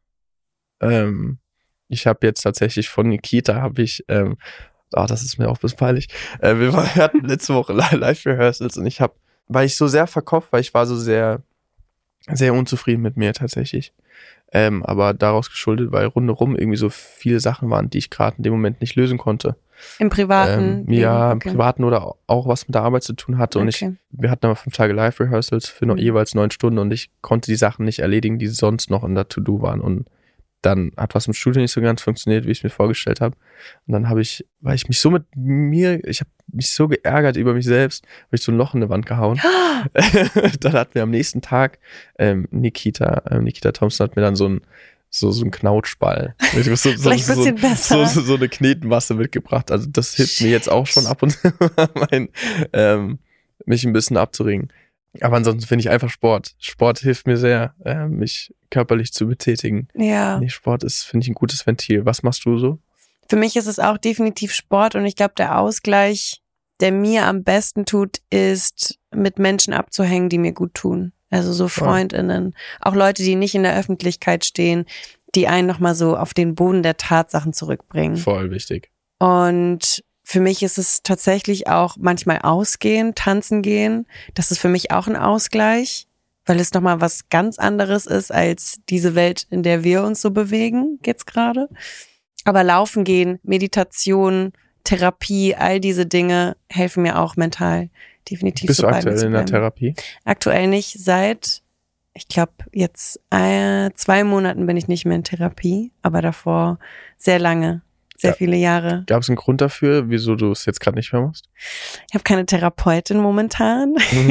Ähm, ich habe jetzt tatsächlich von Nikita habe ich ähm, Ah, das ist mir auch ein bisschen peinlich. Äh, wir, wir hatten letzte Woche Live-Rehearsals und ich habe, weil ich so sehr verkopft, weil ich war so sehr, sehr unzufrieden mit mir tatsächlich. Ähm, aber daraus geschuldet, weil rundherum irgendwie so viele Sachen waren, die ich gerade in dem Moment nicht lösen konnte. Im Privaten? Ähm, ja, okay. Im Privaten oder auch was mit der Arbeit zu tun hatte. Und okay. ich, wir hatten aber fünf Tage Live-Rehearsals für noch mhm. jeweils neun Stunden und ich konnte die Sachen nicht erledigen, die sonst noch in der To-Do waren. Und dann hat was im Studio nicht so ganz funktioniert, wie ich es mir vorgestellt habe. Und dann habe ich, weil ich mich so mit mir, ich habe mich so geärgert über mich selbst, habe ich so ein Loch in die Wand gehauen. Dann hatten wir am nächsten Tag ähm, Nikita, ähm, Nikita Thompson hat mir dann so ein so, so ein Knautschball. So, so, Vielleicht ein bisschen so, besser. So, so, so eine Knetmasse mitgebracht. Also das hilft mir jetzt auch schon ab und zu, mein, ähm, mich ein bisschen abzuringen. Aber ansonsten finde ich einfach Sport. Sport hilft mir sehr, äh, mich körperlich zu betätigen. Ja. Nee, Sport ist, finde ich, ein gutes Ventil. Was machst du so? Für mich ist es auch definitiv Sport und ich glaube, der Ausgleich, der mir am besten tut, ist, mit Menschen abzuhängen, die mir gut tun. Also so FreundInnen, auch Leute, die nicht in der Öffentlichkeit stehen, die einen nochmal so auf den Boden der Tatsachen zurückbringen. Voll wichtig. Und für mich ist es tatsächlich auch manchmal ausgehen, tanzen gehen. Das ist für mich auch ein Ausgleich, weil es nochmal was ganz anderes ist als diese Welt, in der wir uns so bewegen, jetzt gerade. Aber laufen gehen, Meditation, Therapie, all diese Dinge helfen mir auch mental definitiv. Bist so du aktuell in der Therapie? Aktuell nicht, seit, ich glaube, jetzt äh, zwei Monaten bin ich nicht mehr in Therapie, aber davor sehr lange. Sehr ja. viele Jahre. Gab es einen Grund dafür, wieso du es jetzt gerade nicht mehr machst? Ich habe keine Therapeutin momentan.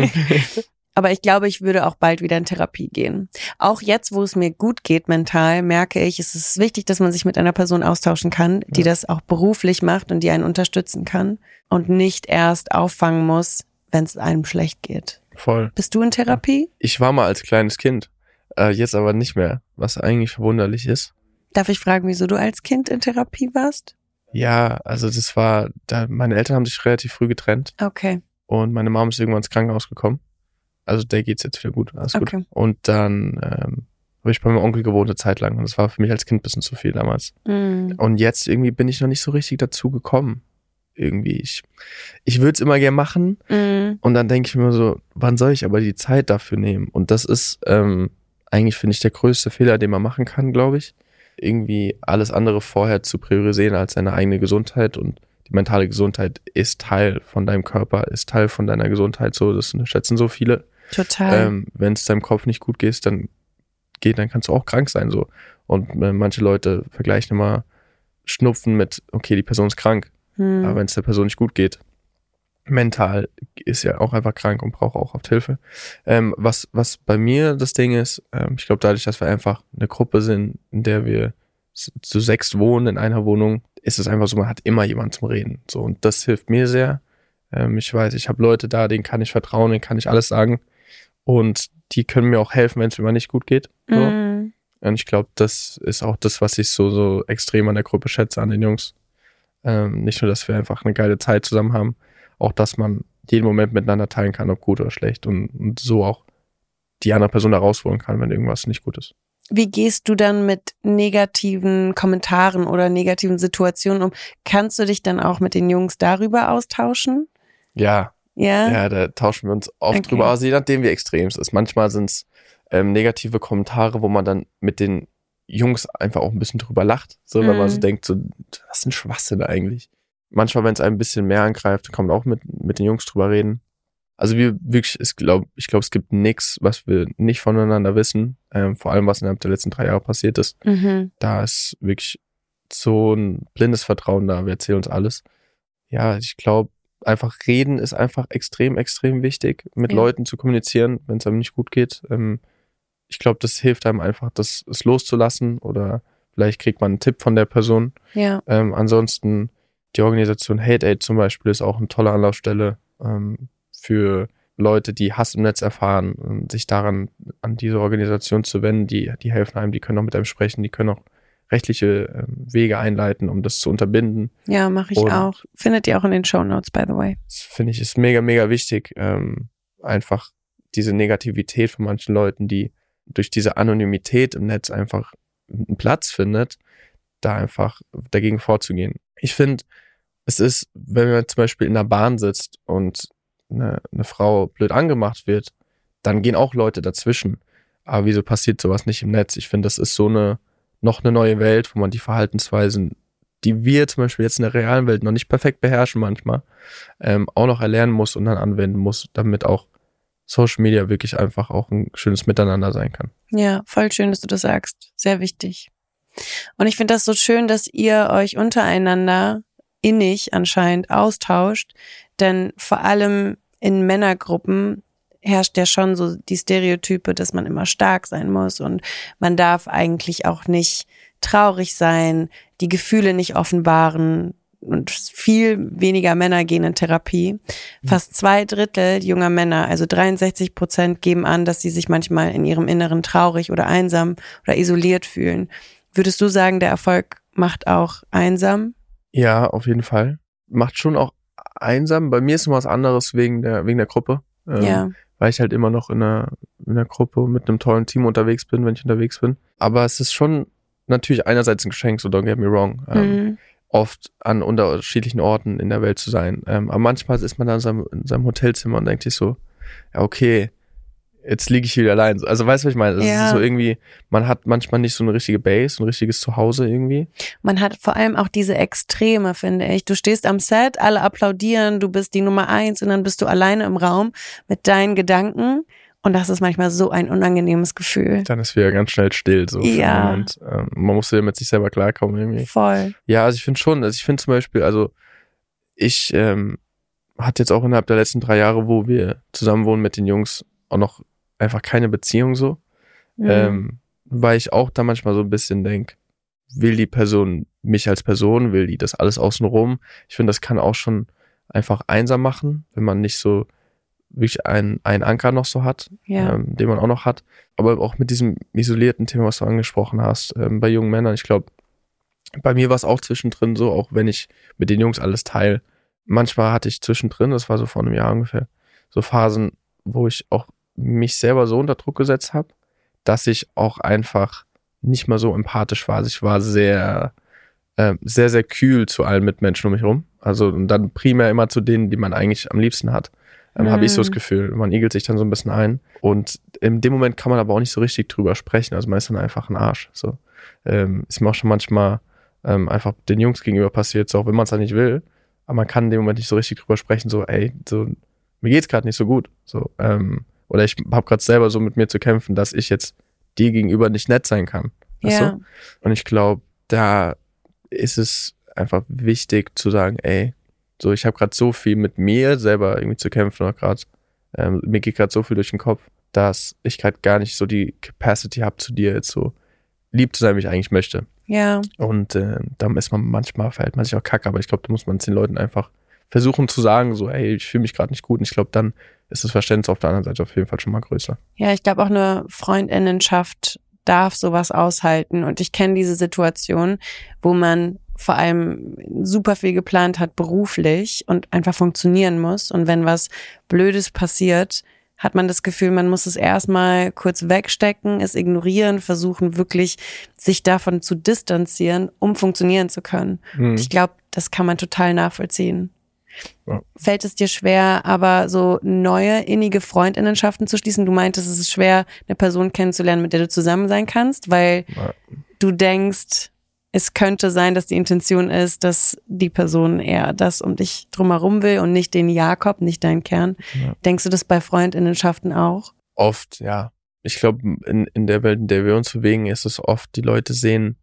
Aber ich glaube, ich würde auch bald wieder in Therapie gehen. Auch jetzt, wo es mir gut geht mental, merke ich, es ist wichtig, dass man sich mit einer Person austauschen kann, die ja. das auch beruflich macht und die einen unterstützen kann und nicht erst auffangen muss, wenn es einem schlecht geht. Voll. Bist du in Therapie? Ich war mal als kleines Kind, äh, jetzt aber nicht mehr, was eigentlich verwunderlich ist. Darf ich fragen, wieso du als Kind in Therapie warst? Ja, also das war, da meine Eltern haben sich relativ früh getrennt. Okay. Und meine Mom ist irgendwann ins Krankenhaus gekommen. Also der geht's jetzt wieder gut, alles Okay. gut. Und dann ähm, habe ich bei meinem Onkel gewohnt eine Zeit lang und das war für mich als Kind ein bisschen zu viel damals. Mm. Und jetzt irgendwie bin ich noch nicht so richtig dazu gekommen. Irgendwie, ich, ich würde es immer gern machen Mm. und dann denke ich mir so, wann soll ich aber die Zeit dafür nehmen? Und das ist ähm, eigentlich, finde ich, der größte Fehler, den man machen kann, glaube ich. Irgendwie alles andere vorher zu priorisieren als seine eigene Gesundheit, und die mentale Gesundheit ist Teil von deinem Körper, ist Teil von deiner Gesundheit, so, das schätzen so viele. Total. Ähm, wenn es deinem Kopf nicht gut geht, dann geht, dann kannst du auch krank sein, so. Und äh, manche Leute vergleichen immer Schnupfen mit, okay, die Person ist krank, Hm. aber wenn es der Person nicht gut geht, mental ist ja auch einfach krank und braucht auch oft Hilfe. Ähm, was, was bei mir das Ding ist, ähm, ich glaube dadurch, dass wir einfach eine Gruppe sind, in der wir zu sechs wohnen in einer Wohnung, ist es einfach so, man hat immer jemanden zum Reden. So, und das hilft mir sehr. Ähm, ich weiß, ich habe Leute da, denen kann ich vertrauen, denen kann ich alles sagen. Und die können mir auch helfen, wenn es mir mal nicht gut geht. So. Mm. Und ich glaube, das ist auch das, was ich so, so extrem an der Gruppe schätze, an den Jungs. Ähm, nicht nur, dass wir einfach eine geile Zeit zusammen haben, auch, dass man jeden Moment miteinander teilen kann, ob gut oder schlecht, und, und so auch die andere Person da rausholen kann, wenn irgendwas nicht gut ist. Wie gehst du dann mit negativen Kommentaren oder negativen Situationen um? Kannst du dich dann auch mit den Jungs darüber austauschen? Ja, Ja? ja, da tauschen wir uns oft Okay. drüber aus, je nachdem, wie extrem es ist. Manchmal sind es ähm, negative Kommentare, wo man dann mit den Jungs einfach auch ein bisschen drüber lacht, so, wenn man Mhm. so denkt, so, was ist ein Schwachsinn eigentlich. Manchmal, wenn es einem ein bisschen mehr angreift, kann man auch mit, mit den Jungs drüber reden. Also wir wirklich, ich glaube, ich glaube, es gibt nichts, was wir nicht voneinander wissen. Ähm, vor allem, was innerhalb der letzten drei Jahre passiert ist. Mhm. Da ist wirklich so ein blindes Vertrauen da. Wir erzählen uns alles. Ja, ich glaube, einfach reden ist einfach extrem, extrem wichtig, mit Ja. Leuten zu kommunizieren, wenn es einem nicht gut geht. Ähm, ich glaube, das hilft einem einfach, das, es loszulassen, oder vielleicht kriegt man einen Tipp von der Person. Ja. Ähm, ansonsten die Organisation Hate Aid zum Beispiel ist auch eine tolle Anlaufstelle ähm, für Leute, die Hass im Netz erfahren, und sich daran, an diese Organisation zu wenden. Die, die helfen einem, die können auch mit einem sprechen, die können auch rechtliche ähm, Wege einleiten, um das zu unterbinden. Ja, mache ich Und- auch. Findet ihr auch in den Shownotes, by the way. Das finde ich ist mega, mega wichtig. Ähm, einfach diese Negativität von manchen Leuten, die durch diese Anonymität im Netz einfach einen Platz findet, da einfach dagegen vorzugehen. Ich finde, es ist, wenn man zum Beispiel in der Bahn sitzt und eine, eine Frau blöd angemacht wird, dann gehen auch Leute dazwischen. Aber wieso passiert sowas nicht im Netz? Ich finde, das ist so eine, noch eine neue Welt, wo man die Verhaltensweisen, die wir zum Beispiel jetzt in der realen Welt noch nicht perfekt beherrschen manchmal, ähm, auch noch erlernen muss und dann anwenden muss, damit auch Social Media wirklich einfach auch ein schönes Miteinander sein kann. Ja, voll schön, dass du das sagst. Sehr wichtig. Und ich finde das so schön, dass ihr euch untereinander innig anscheinend austauscht, denn vor allem in Männergruppen herrscht ja schon so die Stereotype, dass man immer stark sein muss und man darf eigentlich auch nicht traurig sein, die Gefühle nicht offenbaren, und viel weniger Männer gehen in Therapie. Fast zwei Drittel junger Männer, also dreiundsechzig Prozent, geben an, dass sie sich manchmal in ihrem Inneren traurig oder einsam oder isoliert fühlen. Würdest du sagen, der Erfolg macht auch einsam? Ja, auf jeden Fall. Macht schon auch einsam. Bei mir ist immer was anderes wegen der, wegen der Gruppe. Ähm, Ja. Weil ich halt immer noch in einer, in einer Gruppe mit einem tollen Team unterwegs bin, wenn ich unterwegs bin. Aber es ist schon natürlich einerseits ein Geschenk, so don't get me wrong. Ähm, Mhm. oft an unterschiedlichen Orten in der Welt zu sein. Ähm, aber manchmal ist man dann in seinem, in seinem Hotelzimmer und denkt sich so, ja okay, jetzt liege ich wieder allein. Also weißt du, was ich meine? Es Ja. ist so irgendwie, man hat manchmal nicht so eine richtige Base, ein richtiges Zuhause irgendwie. Man hat vor allem auch diese Extreme, finde ich. Du stehst am Set, alle applaudieren, du bist die Nummer eins und dann bist du alleine im Raum mit deinen Gedanken. Und das ist manchmal so ein unangenehmes Gefühl. Dann ist wieder ganz schnell still, so für Ja. einen Moment. Ähm, man muss ja mit sich selber klarkommen irgendwie. Voll. Ja, also ich finde schon, also ich finde zum Beispiel, also ich ähm, hatte jetzt auch innerhalb der letzten drei Jahre, wo wir zusammen wohnen mit den Jungs, auch noch einfach keine Beziehung so. Mhm. Ähm, weil ich auch da manchmal so ein bisschen denk, will die Person mich als Person, will die das alles außenrum? Ich finde, das kann auch schon einfach einsam machen, wenn man nicht so wirklich einen, einen Anker noch so hat, ja. ähm, den man auch noch hat. Aber auch mit diesem isolierten Thema, was du angesprochen hast, ähm, bei jungen Männern, ich glaube, bei mir war es auch zwischendrin so, auch wenn ich mit den Jungs alles teile. Manchmal hatte ich zwischendrin, das war so vor einem Jahr ungefähr, so Phasen, wo ich auch mich selber so unter Druck gesetzt habe, dass ich auch einfach nicht mal so empathisch war. Also ich war sehr, äh, sehr, sehr kühl zu allen Mitmenschen um mich rum. Also und dann primär immer zu denen, die man eigentlich am liebsten hat. Ähm, mm. Habe ich so das Gefühl. Man igelt sich dann so ein bisschen ein. Und in dem Moment kann man aber auch nicht so richtig drüber sprechen. Also man ist dann einfach ein Arsch. So. Ähm, ist mir auch schon manchmal ähm, einfach den Jungs gegenüber passiert, so auch wenn man es dann nicht will. Aber man kann in dem Moment nicht so richtig drüber sprechen, so ey, so mir geht's gerade nicht so gut. So, ähm, oder ich habe gerade selber so mit mir zu kämpfen, dass ich jetzt dir gegenüber nicht nett sein kann. Weißt ja. du? Und ich glaube, da ist es einfach wichtig zu sagen, ey, so ich habe gerade so viel mit mir selber irgendwie zu kämpfen oder gerade, ähm, mir geht gerade so viel durch den Kopf, dass ich gerade gar nicht so die Capacity habe, zu dir jetzt so lieb zu sein, wie ich eigentlich möchte. Ja. Und äh, da ist man manchmal, verhält man sich auch kacke, aber ich glaube, da muss man es den Leuten einfach versuchen zu sagen, so, ey, ich fühle mich gerade nicht gut. Und ich glaube, dann ist das Verständnis auf der anderen Seite auf jeden Fall schon mal größer. Ja, ich glaube auch eine Freundinnenschaft darf sowas aushalten. Und ich kenne diese Situation, wo man vor allem super viel geplant hat beruflich und einfach funktionieren muss. Und wenn was Blödes passiert, hat man das Gefühl, man muss es erstmal kurz wegstecken, es ignorieren, versuchen wirklich sich davon zu distanzieren, um funktionieren zu können. Mhm. Ich glaube, das kann man total nachvollziehen. Ja. Fällt es dir schwer, aber so neue, innige Freundinnenschaften zu schließen? Du meintest, es ist schwer, eine Person kennenzulernen, mit der du zusammen sein kannst, weil ja. du denkst, es könnte sein, dass die Intention ist, dass die Person eher das um dich drumherum will und nicht den Jakob, nicht deinen Kern. Ja. Denkst du das bei Freundinnenschaften auch? Oft, ja. Ich glaube, in, in der Welt, in der wir uns bewegen, ist es oft, die Leute sehen,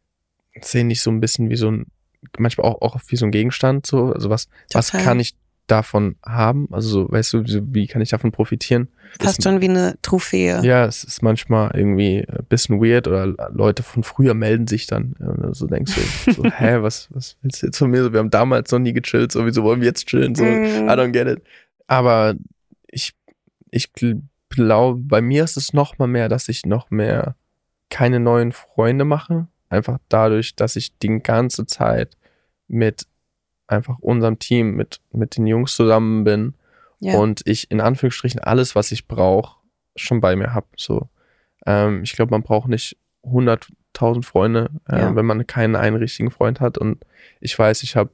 sehen nicht so ein bisschen wie so ein, manchmal auch, auch wie so ein Gegenstand, so, also was, was kann ich davon haben? Also so, weißt du, wie kann ich davon profitieren? Fast ist, schon wie eine Trophäe. Ja, es ist manchmal irgendwie ein bisschen weird oder Leute von früher melden sich dann. Und so denkst du, so, hä, was, was willst du jetzt von mir? So, wir haben damals noch nie gechillt, so, wieso wollen wir jetzt chillen? So, mm. I don't get it. Aber ich, ich glaube, bei mir ist es noch mal mehr, dass ich noch mehr keine neuen Freunde mache. Einfach dadurch, dass ich die ganze Zeit mit einfach unserem Team, mit, mit den Jungs zusammen bin ja. und ich in Anführungsstrichen alles, was ich brauche, schon bei mir habe. So. Ähm, ich glaube, man braucht nicht hunderttausend Freunde, äh, ja. wenn man keinen einen richtigen Freund hat. Und ich weiß, ich habe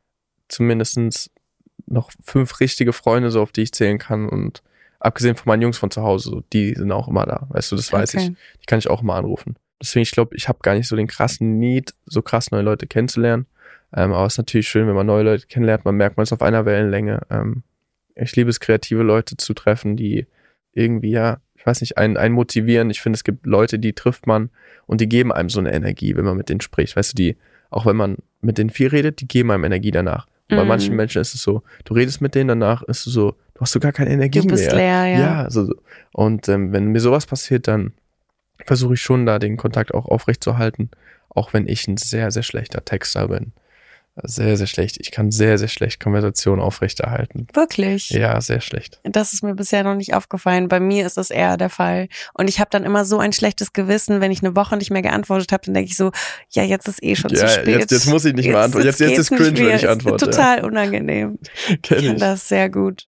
zumindest noch fünf richtige Freunde, so auf die ich zählen kann. Und abgesehen von meinen Jungs von zu Hause, so, die sind auch immer da. Weißt du, das weiß okay. ich. Die kann ich auch immer anrufen. Deswegen, ich glaube, ich habe gar nicht so den krassen Need, so krass neue Leute kennenzulernen. Ähm, aber es ist natürlich schön, wenn man neue Leute kennenlernt, man merkt, man ist auf einer Wellenlänge. Ähm, ich liebe es, kreative Leute zu treffen, die irgendwie, ja, ich weiß nicht, einen, einen motivieren. Ich finde, es gibt Leute, die trifft man und die geben einem so eine Energie, wenn man mit denen spricht. Weißt du, die, auch wenn man mit denen viel redet, die geben einem Energie danach. Und bei mm. manchen Menschen ist es so, du redest mit denen, danach ist es so, du hast so gar keine Energie mehr. Du bist mehr. leer, ja. Ja, so, und ähm, wenn mir sowas passiert, dann versuche ich schon da den Kontakt auch aufrechtzuerhalten, auch wenn ich ein sehr, sehr schlechter Texter bin. Sehr, sehr schlecht. Ich kann sehr, sehr schlecht Konversationen aufrechterhalten. Wirklich? Ja, sehr schlecht. Das ist mir bisher noch nicht aufgefallen. Bei mir ist das eher der Fall. Und ich habe dann immer so ein schlechtes Gewissen, wenn ich eine Woche nicht mehr geantwortet habe, dann denke ich so, ja, jetzt ist eh schon ja, zu spät. Jetzt, jetzt muss ich nicht mehr antworten. Jetzt, jetzt, jetzt ist cringe, wenn ich antworte. Total ja. unangenehm. Kenn ich kann das sehr gut.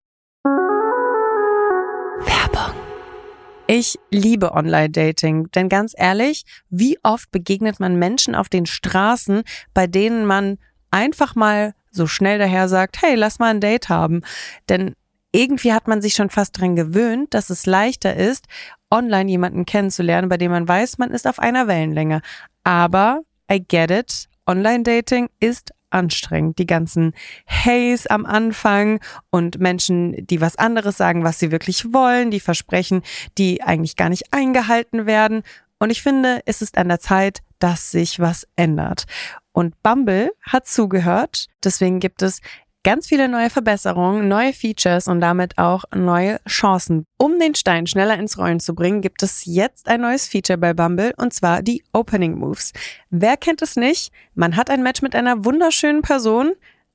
Werbung. Ich liebe Online-Dating, denn ganz ehrlich, wie oft begegnet man Menschen auf den Straßen, bei denen man einfach mal so schnell daher sagt, hey, lass mal ein Date haben. Denn irgendwie hat man sich schon fast dran gewöhnt, dass es leichter ist, online jemanden kennenzulernen, bei dem man weiß, man ist auf einer Wellenlänge. Aber, I get it, Online-Dating ist anstrengend. Die ganzen Hays am Anfang und Menschen, die was anderes sagen, was sie wirklich wollen, die Versprechen, die eigentlich gar nicht eingehalten werden. Und ich finde, es ist an der Zeit, dass sich was ändert. Und Bumble hat zugehört. Deswegen gibt es ganz viele neue Verbesserungen, neue Features und damit auch neue Chancen. Um den Stein schneller ins Rollen zu bringen, gibt es jetzt ein neues Feature bei Bumble und zwar die Opening Moves. Wer kennt es nicht? Man hat ein Match mit einer wunderschönen Person,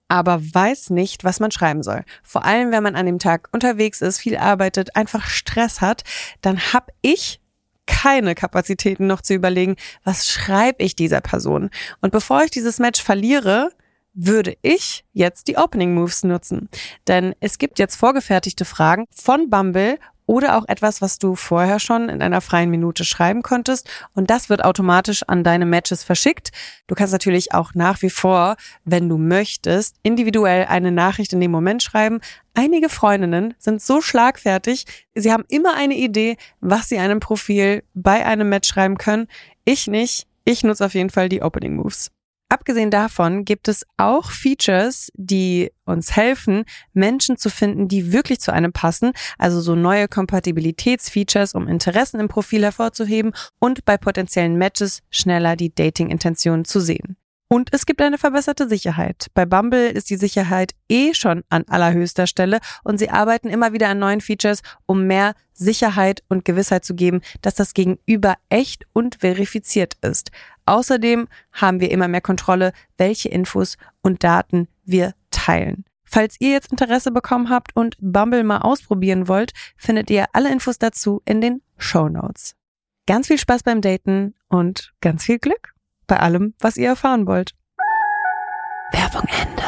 aber weiß nicht, was man schreiben soll. Vor allem, wenn man an dem Tag unterwegs ist, viel arbeitet, einfach Stress hat, dann habe ich keine Kapazitäten noch zu überlegen, was schreibe ich dieser Person. Und bevor ich dieses Match verliere, würde ich jetzt die Opening Moves nutzen. Denn es gibt jetzt vorgefertigte Fragen von Bumble oder auch etwas, was du vorher schon in einer freien Minute schreiben konntest. Und das wird automatisch an deine Matches verschickt. Du kannst natürlich auch nach wie vor, wenn du möchtest, individuell eine Nachricht in dem Moment schreiben. Einige Freundinnen sind so schlagfertig, sie haben immer eine Idee, was sie einem Profil bei einem Match schreiben können. Ich nicht. Ich nutze auf jeden Fall die Opening Moves. Abgesehen davon gibt es auch Features, die uns helfen, Menschen zu finden, die wirklich zu einem passen, also so neue Kompatibilitätsfeatures, um Interessen im Profil hervorzuheben und bei potenziellen Matches schneller die Dating-Intentionen zu sehen. Und es gibt eine verbesserte Sicherheit. Bei Bumble ist die Sicherheit eh schon an allerhöchster Stelle und sie arbeiten immer wieder an neuen Features, um mehr Sicherheit und Gewissheit zu geben, dass das Gegenüber echt und verifiziert ist. Außerdem haben wir immer mehr Kontrolle, welche Infos und Daten wir teilen. Falls ihr jetzt Interesse bekommen habt und Bumble mal ausprobieren wollt, findet ihr alle Infos dazu in den Shownotes. Ganz viel Spaß beim Daten und ganz viel Glück bei allem, was ihr erfahren wollt. Werbung Ende.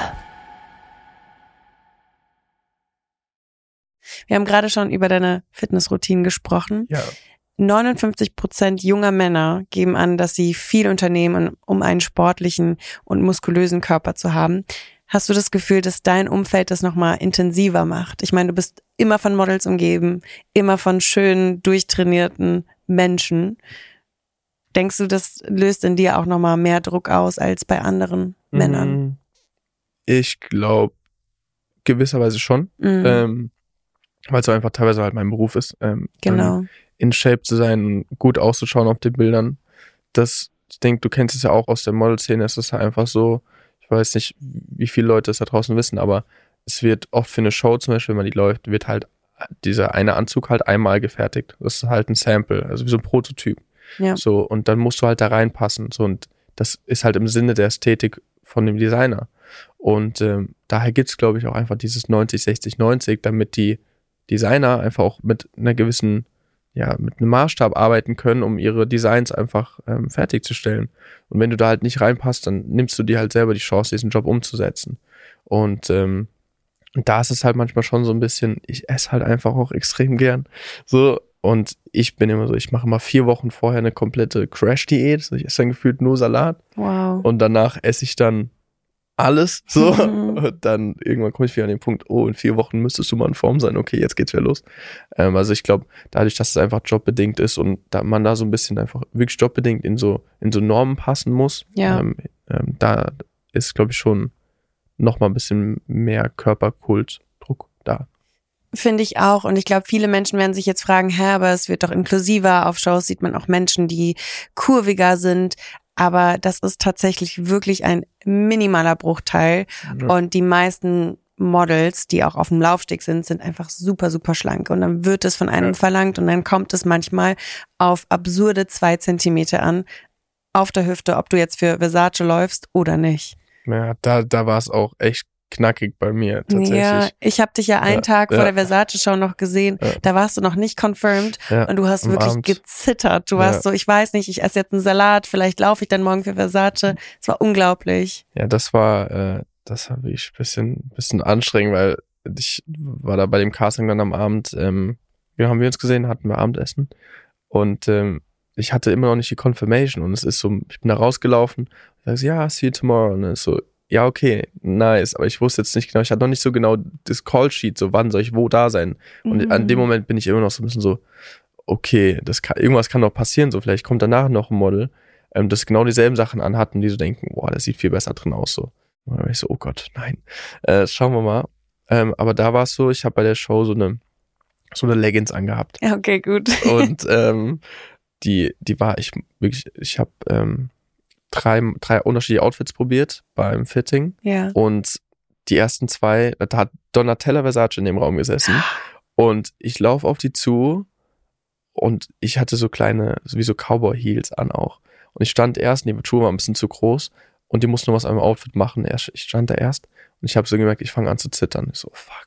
Wir haben gerade schon über deine Fitnessroutinen gesprochen. Ja. neunundfünfzig Prozent junger Männer geben an, dass sie viel unternehmen, um einen sportlichen und muskulösen Körper zu haben. Hast du das Gefühl, dass dein Umfeld das nochmal intensiver macht? Ich meine, du bist immer von Models umgeben, immer von schönen, durchtrainierten Menschen. Denkst du, das löst in dir auch nochmal mehr Druck aus als bei anderen mhm. Männern? Ich glaube, gewisserweise schon. Mhm. Ähm, weil es einfach teilweise halt mein Beruf ist. Ähm, genau. In Shape zu sein, gut auszuschauen auf den Bildern. Das, ich denke, du kennst es ja auch aus der Model-Szene, es ist halt einfach so, ich weiß nicht, wie viele Leute es da draußen wissen, aber es wird oft für eine Show zum Beispiel, wenn man die läuft, wird halt dieser eine Anzug halt einmal gefertigt. Das ist halt ein Sample, also wie so ein Prototyp. Ja. So, und dann musst du halt da reinpassen. So, und das ist halt im Sinne der Ästhetik von dem Designer. Und ähm, daher gibt es, glaube ich, auch einfach dieses neunzig, sechzig, neunzig, damit die Designer einfach auch mit einer gewissen, ja, mit einem Maßstab arbeiten können, um ihre Designs einfach ähm, fertigzustellen. Und wenn du da halt nicht reinpasst, dann nimmst du dir halt selber die Chance, diesen Job umzusetzen. Und ähm, und da ist es halt manchmal schon so ein bisschen, ich esse halt einfach auch extrem gern. So, und ich bin immer so, ich mache immer vier Wochen vorher eine komplette Crash-Diät. So, ich esse dann gefühlt nur Salat. Wow. Und danach esse ich dann alles. So. Mhm. Und dann irgendwann komme ich wieder an den Punkt, oh, in vier Wochen müsstest du mal in Form sein. Okay, jetzt geht's wieder los. Ähm, also ich glaube, dadurch, dass es einfach jobbedingt ist und da man da so ein bisschen einfach wirklich jobbedingt in so, in so Normen passen muss, ja. ähm, ähm, da ist, glaube ich, schon noch mal ein bisschen mehr Körperkultdruck da. Finde ich auch. Und ich glaube, viele Menschen werden sich jetzt fragen, hä, aber es wird doch inklusiver. Auf Shows sieht man auch Menschen, die kurviger sind. Aber das ist tatsächlich wirklich ein minimaler Bruchteil. Ja. Und die meisten Models, die auch auf dem Laufsteg sind, sind einfach super, super schlank. Und dann wird es von einem ja. verlangt und dann kommt es manchmal auf absurde zwei Zentimeter an, auf der Hüfte, ob du jetzt für Versace läufst oder nicht. Ja, da, da war es auch echt knackig bei mir tatsächlich. Ja, ich habe dich ja einen ja, Tag vor ja. der Versace-Show noch gesehen. Ja. Da warst du noch nicht confirmed ja, und du hast wirklich Abend. gezittert. Du warst ja. so, ich weiß nicht, ich esse jetzt einen Salat, vielleicht laufe ich dann morgen für Versace. Es war unglaublich. Ja, das war, äh, das habe ich ein bisschen, bisschen anstrengend, weil ich war da bei dem Casting dann am Abend, ähm, ja, haben wir uns gesehen, hatten wir Abendessen und ähm, ich hatte immer noch nicht die Confirmation und es ist so, ich bin da rausgelaufen und sage, ja, see you tomorrow und es ist so, ja, okay, nice, aber ich wusste jetzt nicht genau, ich hatte noch nicht so genau das Callsheet, so wann soll ich wo da sein. Und mhm. an dem Moment bin ich immer noch so ein bisschen so, okay, das kann, irgendwas kann doch passieren, so vielleicht kommt danach noch ein Model, ähm, das genau dieselben Sachen anhat und die so denken, boah, das sieht viel besser drin aus, so. Und dann war ich so, oh Gott, nein, äh, schauen wir mal. Ähm, aber da war es so, ich habe bei der Show so eine, so eine Leggings angehabt. Ja, okay, gut. Und ähm, die, die war, ich wirklich, ich habe ähm, drei, drei unterschiedliche Outfits probiert beim Fitting. Ja. Und die ersten zwei, da hat Donatella Versace in dem Raum gesessen. Und ich laufe auf die zu und ich hatte so kleine, so wie so Cowboy-Heels an auch. Und ich stand erst, die Schuhe waren ein bisschen zu groß. und die mussten noch was an meinem Outfit machen. Ich stand da erst und ich habe so gemerkt, ich fange an zu zittern. Ich so, fuck.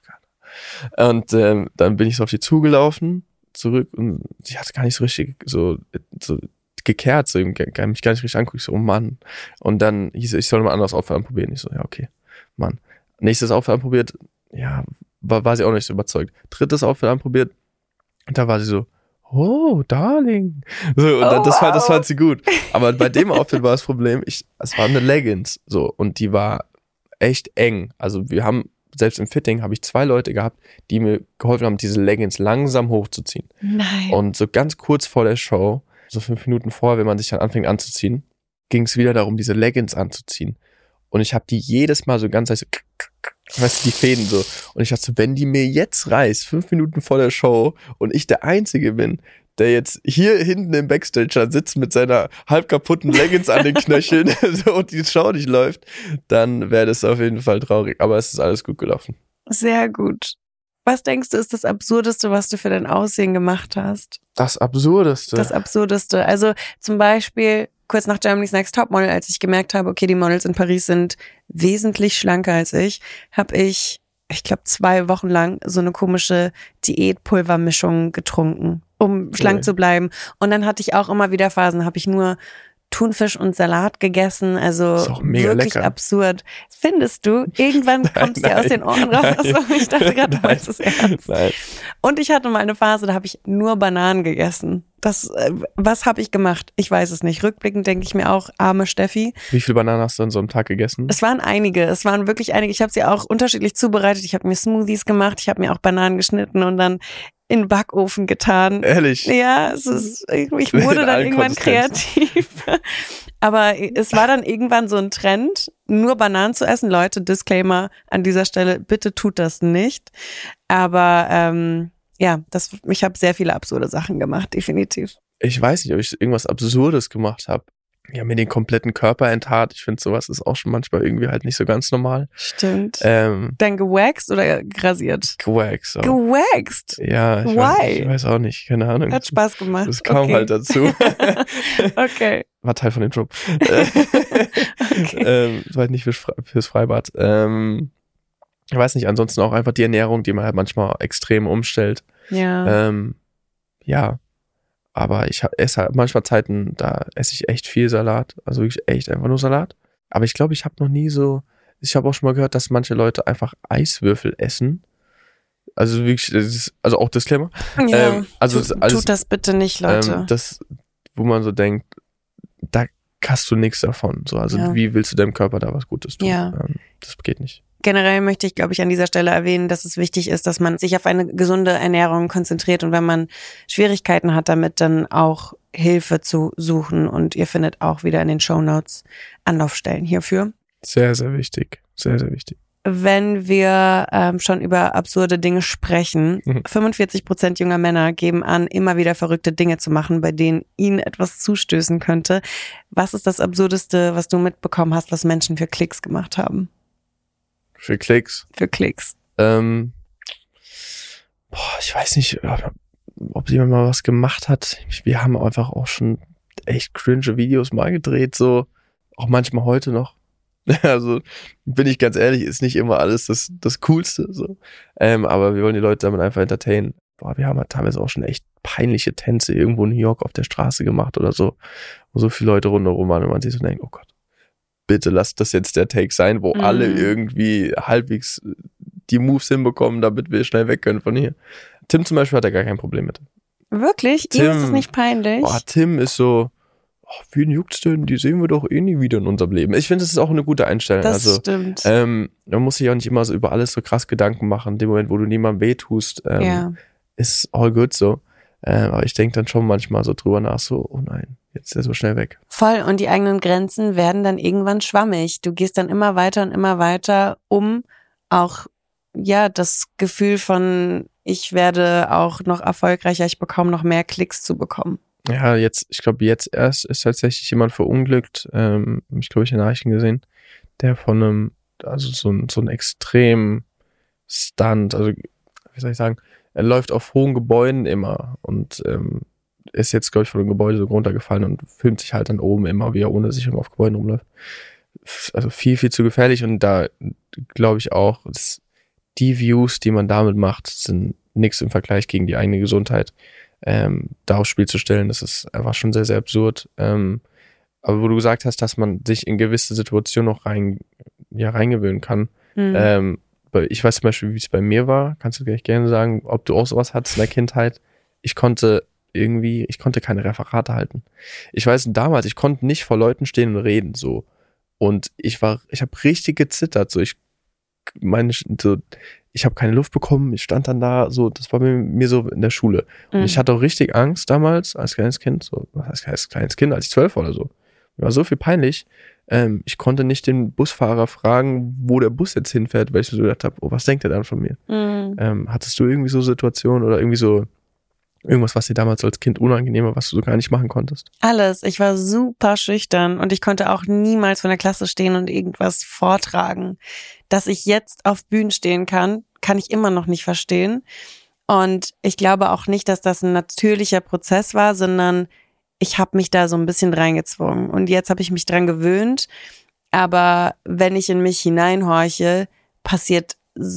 Und ähm, dann bin ich so auf die zugelaufen, zurück und sie hat gar nicht so richtig so, so gekehrt, so mich gar nicht richtig angucken. Ich so, oh Mann. Und dann hieß es, ich soll mal ein anderes Outfit anprobieren. Ich so, ja, okay, Mann. Nächstes Outfit anprobiert, ja, war, war sie auch nicht so überzeugt. Drittes Outfit anprobiert, und da war sie so, oh, Darling. So, und dann, oh, das, wow. fand, das fand sie gut. Aber bei dem Outfit war das Problem, ich, es war eine Leggings, so, und die war echt eng. Also wir haben, selbst im Fitting habe ich zwei Leute gehabt, die mir geholfen haben, diese Leggings langsam hochzuziehen. Nein. Und so ganz kurz vor der Show, so fünf Minuten vorher, wenn man sich dann anfängt anzuziehen, ging es wieder darum, diese Leggings anzuziehen. Und ich habe die jedes Mal so ganz, so, weißt du, die Fäden so. Und ich dachte so, wenn die mir jetzt reißt, fünf Minuten vor der Show und ich der Einzige bin, der jetzt hier hinten im Backstage dann sitzt mit seiner halb kaputten Leggings an den Knöcheln so, und die Show nicht läuft, dann wäre das auf jeden Fall traurig. Aber es ist alles gut gelaufen. Sehr gut. Was denkst du, ist das Absurdeste, was du für dein Aussehen gemacht hast? Das Absurdeste? Das Absurdeste. Also zum Beispiel kurz nach Germany's Next Topmodel, als ich gemerkt habe, okay, die Models in Paris sind wesentlich schlanker als ich, habe ich, ich glaube, zwei Wochen lang so eine komische Diätpulvermischung getrunken, um okay. schlank zu bleiben. Und dann hatte ich auch immer wieder Phasen, habe ich nur Thunfisch und Salat gegessen, also ist auch mega wirklich lecker. Absurd. Findest du? Irgendwann kommt es dir aus den Ohren raus. Also ich dachte gerade, du meinst es ernst. Nein. Und ich hatte mal eine Phase, da habe ich nur Bananen gegessen. Das, äh, was habe ich gemacht? Ich weiß es nicht. Rückblickend denke ich mir auch, arme Steffi. Wie viele Bananen hast du an so einem Tag gegessen? Es waren einige, es waren wirklich einige. Ich habe sie auch unterschiedlich zubereitet. Ich habe mir Smoothies gemacht, ich habe mir auch Bananen geschnitten und dann in den Backofen getan. Ehrlich? Ja, es ist, ich wurde dann irgendwann kreativ. Aber es war dann irgendwann so ein Trend, nur Bananen zu essen. Leute, Disclaimer an dieser Stelle, bitte tut das nicht. Aber ähm, ja, das, ich habe sehr viele absurde Sachen gemacht, definitiv. Ich weiß nicht, ob ich irgendwas Absurdes gemacht habe. Ja, mir den kompletten Körper enthaart. Ich finde, sowas ist auch schon manchmal irgendwie halt nicht so ganz normal. Stimmt. Ähm, Dann gewaxt oder grasiert? Gewaxt. Auch. Gewaxt? Ja, ich Why? weiß, ich weiß auch nicht, keine Ahnung. Hat Spaß gemacht. Das kam okay. halt dazu. Okay. War Teil von dem Job. Okay. ähm, das war halt nicht fürs, Fre- fürs Freibad. Ähm, ich weiß nicht, ansonsten auch einfach die Ernährung, die man halt manchmal extrem umstellt. Ja. Ähm, ja. Aber ich esse halt manchmal Zeiten, da esse ich echt viel Salat. Also wirklich echt einfach nur Salat. Aber ich glaube, ich habe noch nie so, ich habe auch schon mal gehört, dass manche Leute einfach Eiswürfel essen. Also wirklich, das ist, also auch Disclaimer. Ja, ähm, also tut, das, alles, tut das bitte nicht, Leute. Ähm, das, wo man so denkt, da hast du nichts davon. So, also Ja. wie willst du deinem Körper da was Gutes tun? Ja. Ähm, das geht nicht. Generell möchte ich, glaube ich, an dieser Stelle erwähnen, dass es wichtig ist, dass man sich auf eine gesunde Ernährung konzentriert und wenn man Schwierigkeiten hat, damit dann auch Hilfe zu suchen und ihr findet auch wieder in den Shownotes Anlaufstellen hierfür. Sehr, sehr wichtig. Sehr, sehr wichtig. Wenn wir ähm, schon über absurde Dinge sprechen, Mhm. fünfundvierzig Prozent junger Männer geben an, immer wieder verrückte Dinge zu machen, bei denen ihnen etwas zustößen könnte. Was ist das Absurdeste, was du mitbekommen hast, was Menschen für Klicks gemacht haben? Für Klicks. Für Klicks. Ähm, boah, ich weiß nicht, ob jemand mal was gemacht hat. Wir haben einfach auch schon echt cringe Videos mal gedreht, so auch manchmal heute noch. Also bin ich ganz ehrlich, ist nicht immer alles das, das Coolste, so. Ähm, aber wir wollen die Leute damit einfach entertainen. Boah, wir haben halt teilweise auch schon echt peinliche Tänze irgendwo in New York auf der Straße gemacht oder so, wo so viele Leute rundherum waren und man sich so denkt, oh Gott, bitte lasst das jetzt der Take sein, wo Mhm. alle irgendwie halbwegs die Moves hinbekommen, damit wir schnell weg können von hier. Tim zum Beispiel hat da gar kein Problem mit. Wirklich? Tim- Ihm ist es nicht peinlich? Boah, Tim ist so, oh, wen juckt's denn? Die sehen wir doch eh nie wieder in unserem Leben. Ich finde, das ist auch eine gute Einstellung. das also, stimmt. ähm, man muss sich auch nicht immer so über alles so krass Gedanken machen. In dem Moment, wo du niemandem wehtust, ähm, ja. ist all good so. Ähm, aber ich denke dann schon manchmal so drüber nach, so, oh nein, jetzt ist er so schnell weg. Voll. Und die eigenen Grenzen werden dann irgendwann schwammig. Du gehst dann immer weiter und immer weiter, um auch, ja, das Gefühl von, ich werde auch noch erfolgreicher, ich bekomme noch mehr Klicks zu bekommen. Ja, jetzt, ich glaube, jetzt erst ist tatsächlich jemand verunglückt, ähm, ich glaube, ich in den Nachrichten gesehen, der von einem, also so ein, so ein extrem Stunt, also, wie soll ich sagen, er läuft auf hohen Gebäuden immer und ähm, ist jetzt, glaube ich, von dem Gebäude so runtergefallen und filmt sich halt dann oben immer, wie er ohne Sicherung auf Gebäuden rumläuft. also viel, viel zu gefährlich und da glaube ich auch, dass die Views, die man damit macht, sind nichts im Vergleich gegen die eigene Gesundheit. Ähm, da aufs Spiel zu stellen, das ist einfach schon sehr, sehr absurd. Ähm, aber wo du gesagt hast, dass man sich in gewisse Situationen noch rein, ja, reingewöhnen kann. Mhm. Ähm, ich weiß zum Beispiel, wie es bei mir war. Kannst du gleich gerne sagen, ob du auch sowas hattest in der Kindheit? Ich konnte irgendwie, ich konnte keine Referate halten. Ich weiß, damals, ich konnte nicht vor Leuten stehen und reden, so. Und ich war, ich habe richtig gezittert, so. Ich meine, so, ich habe keine Luft bekommen, ich stand dann da, so, das war mir, mir so in der Schule. Und mhm. ich hatte auch richtig Angst damals, als kleines Kind, so, was heißt als kleines Kind, als ich zwölf war oder so. Mir war so viel peinlich. Ähm, ich konnte nicht den Busfahrer fragen, wo der Bus jetzt hinfährt, weil ich so gedacht habe, oh, was denkt er dann von mir? Mhm. Ähm, hattest du irgendwie so Situationen oder irgendwie so irgendwas, was dir damals als Kind unangenehm war, was du so gar nicht machen konntest? Alles. Ich war super schüchtern und ich konnte auch niemals vor der Klasse stehen und irgendwas vortragen. Dass ich jetzt auf Bühnen stehen kann, kann ich immer noch nicht verstehen. Und ich glaube auch nicht, dass das ein natürlicher Prozess war, sondern ich habe mich da so ein bisschen reingezwungen. Und jetzt habe ich mich dran gewöhnt. Aber wenn ich in mich hineinhorche, passiert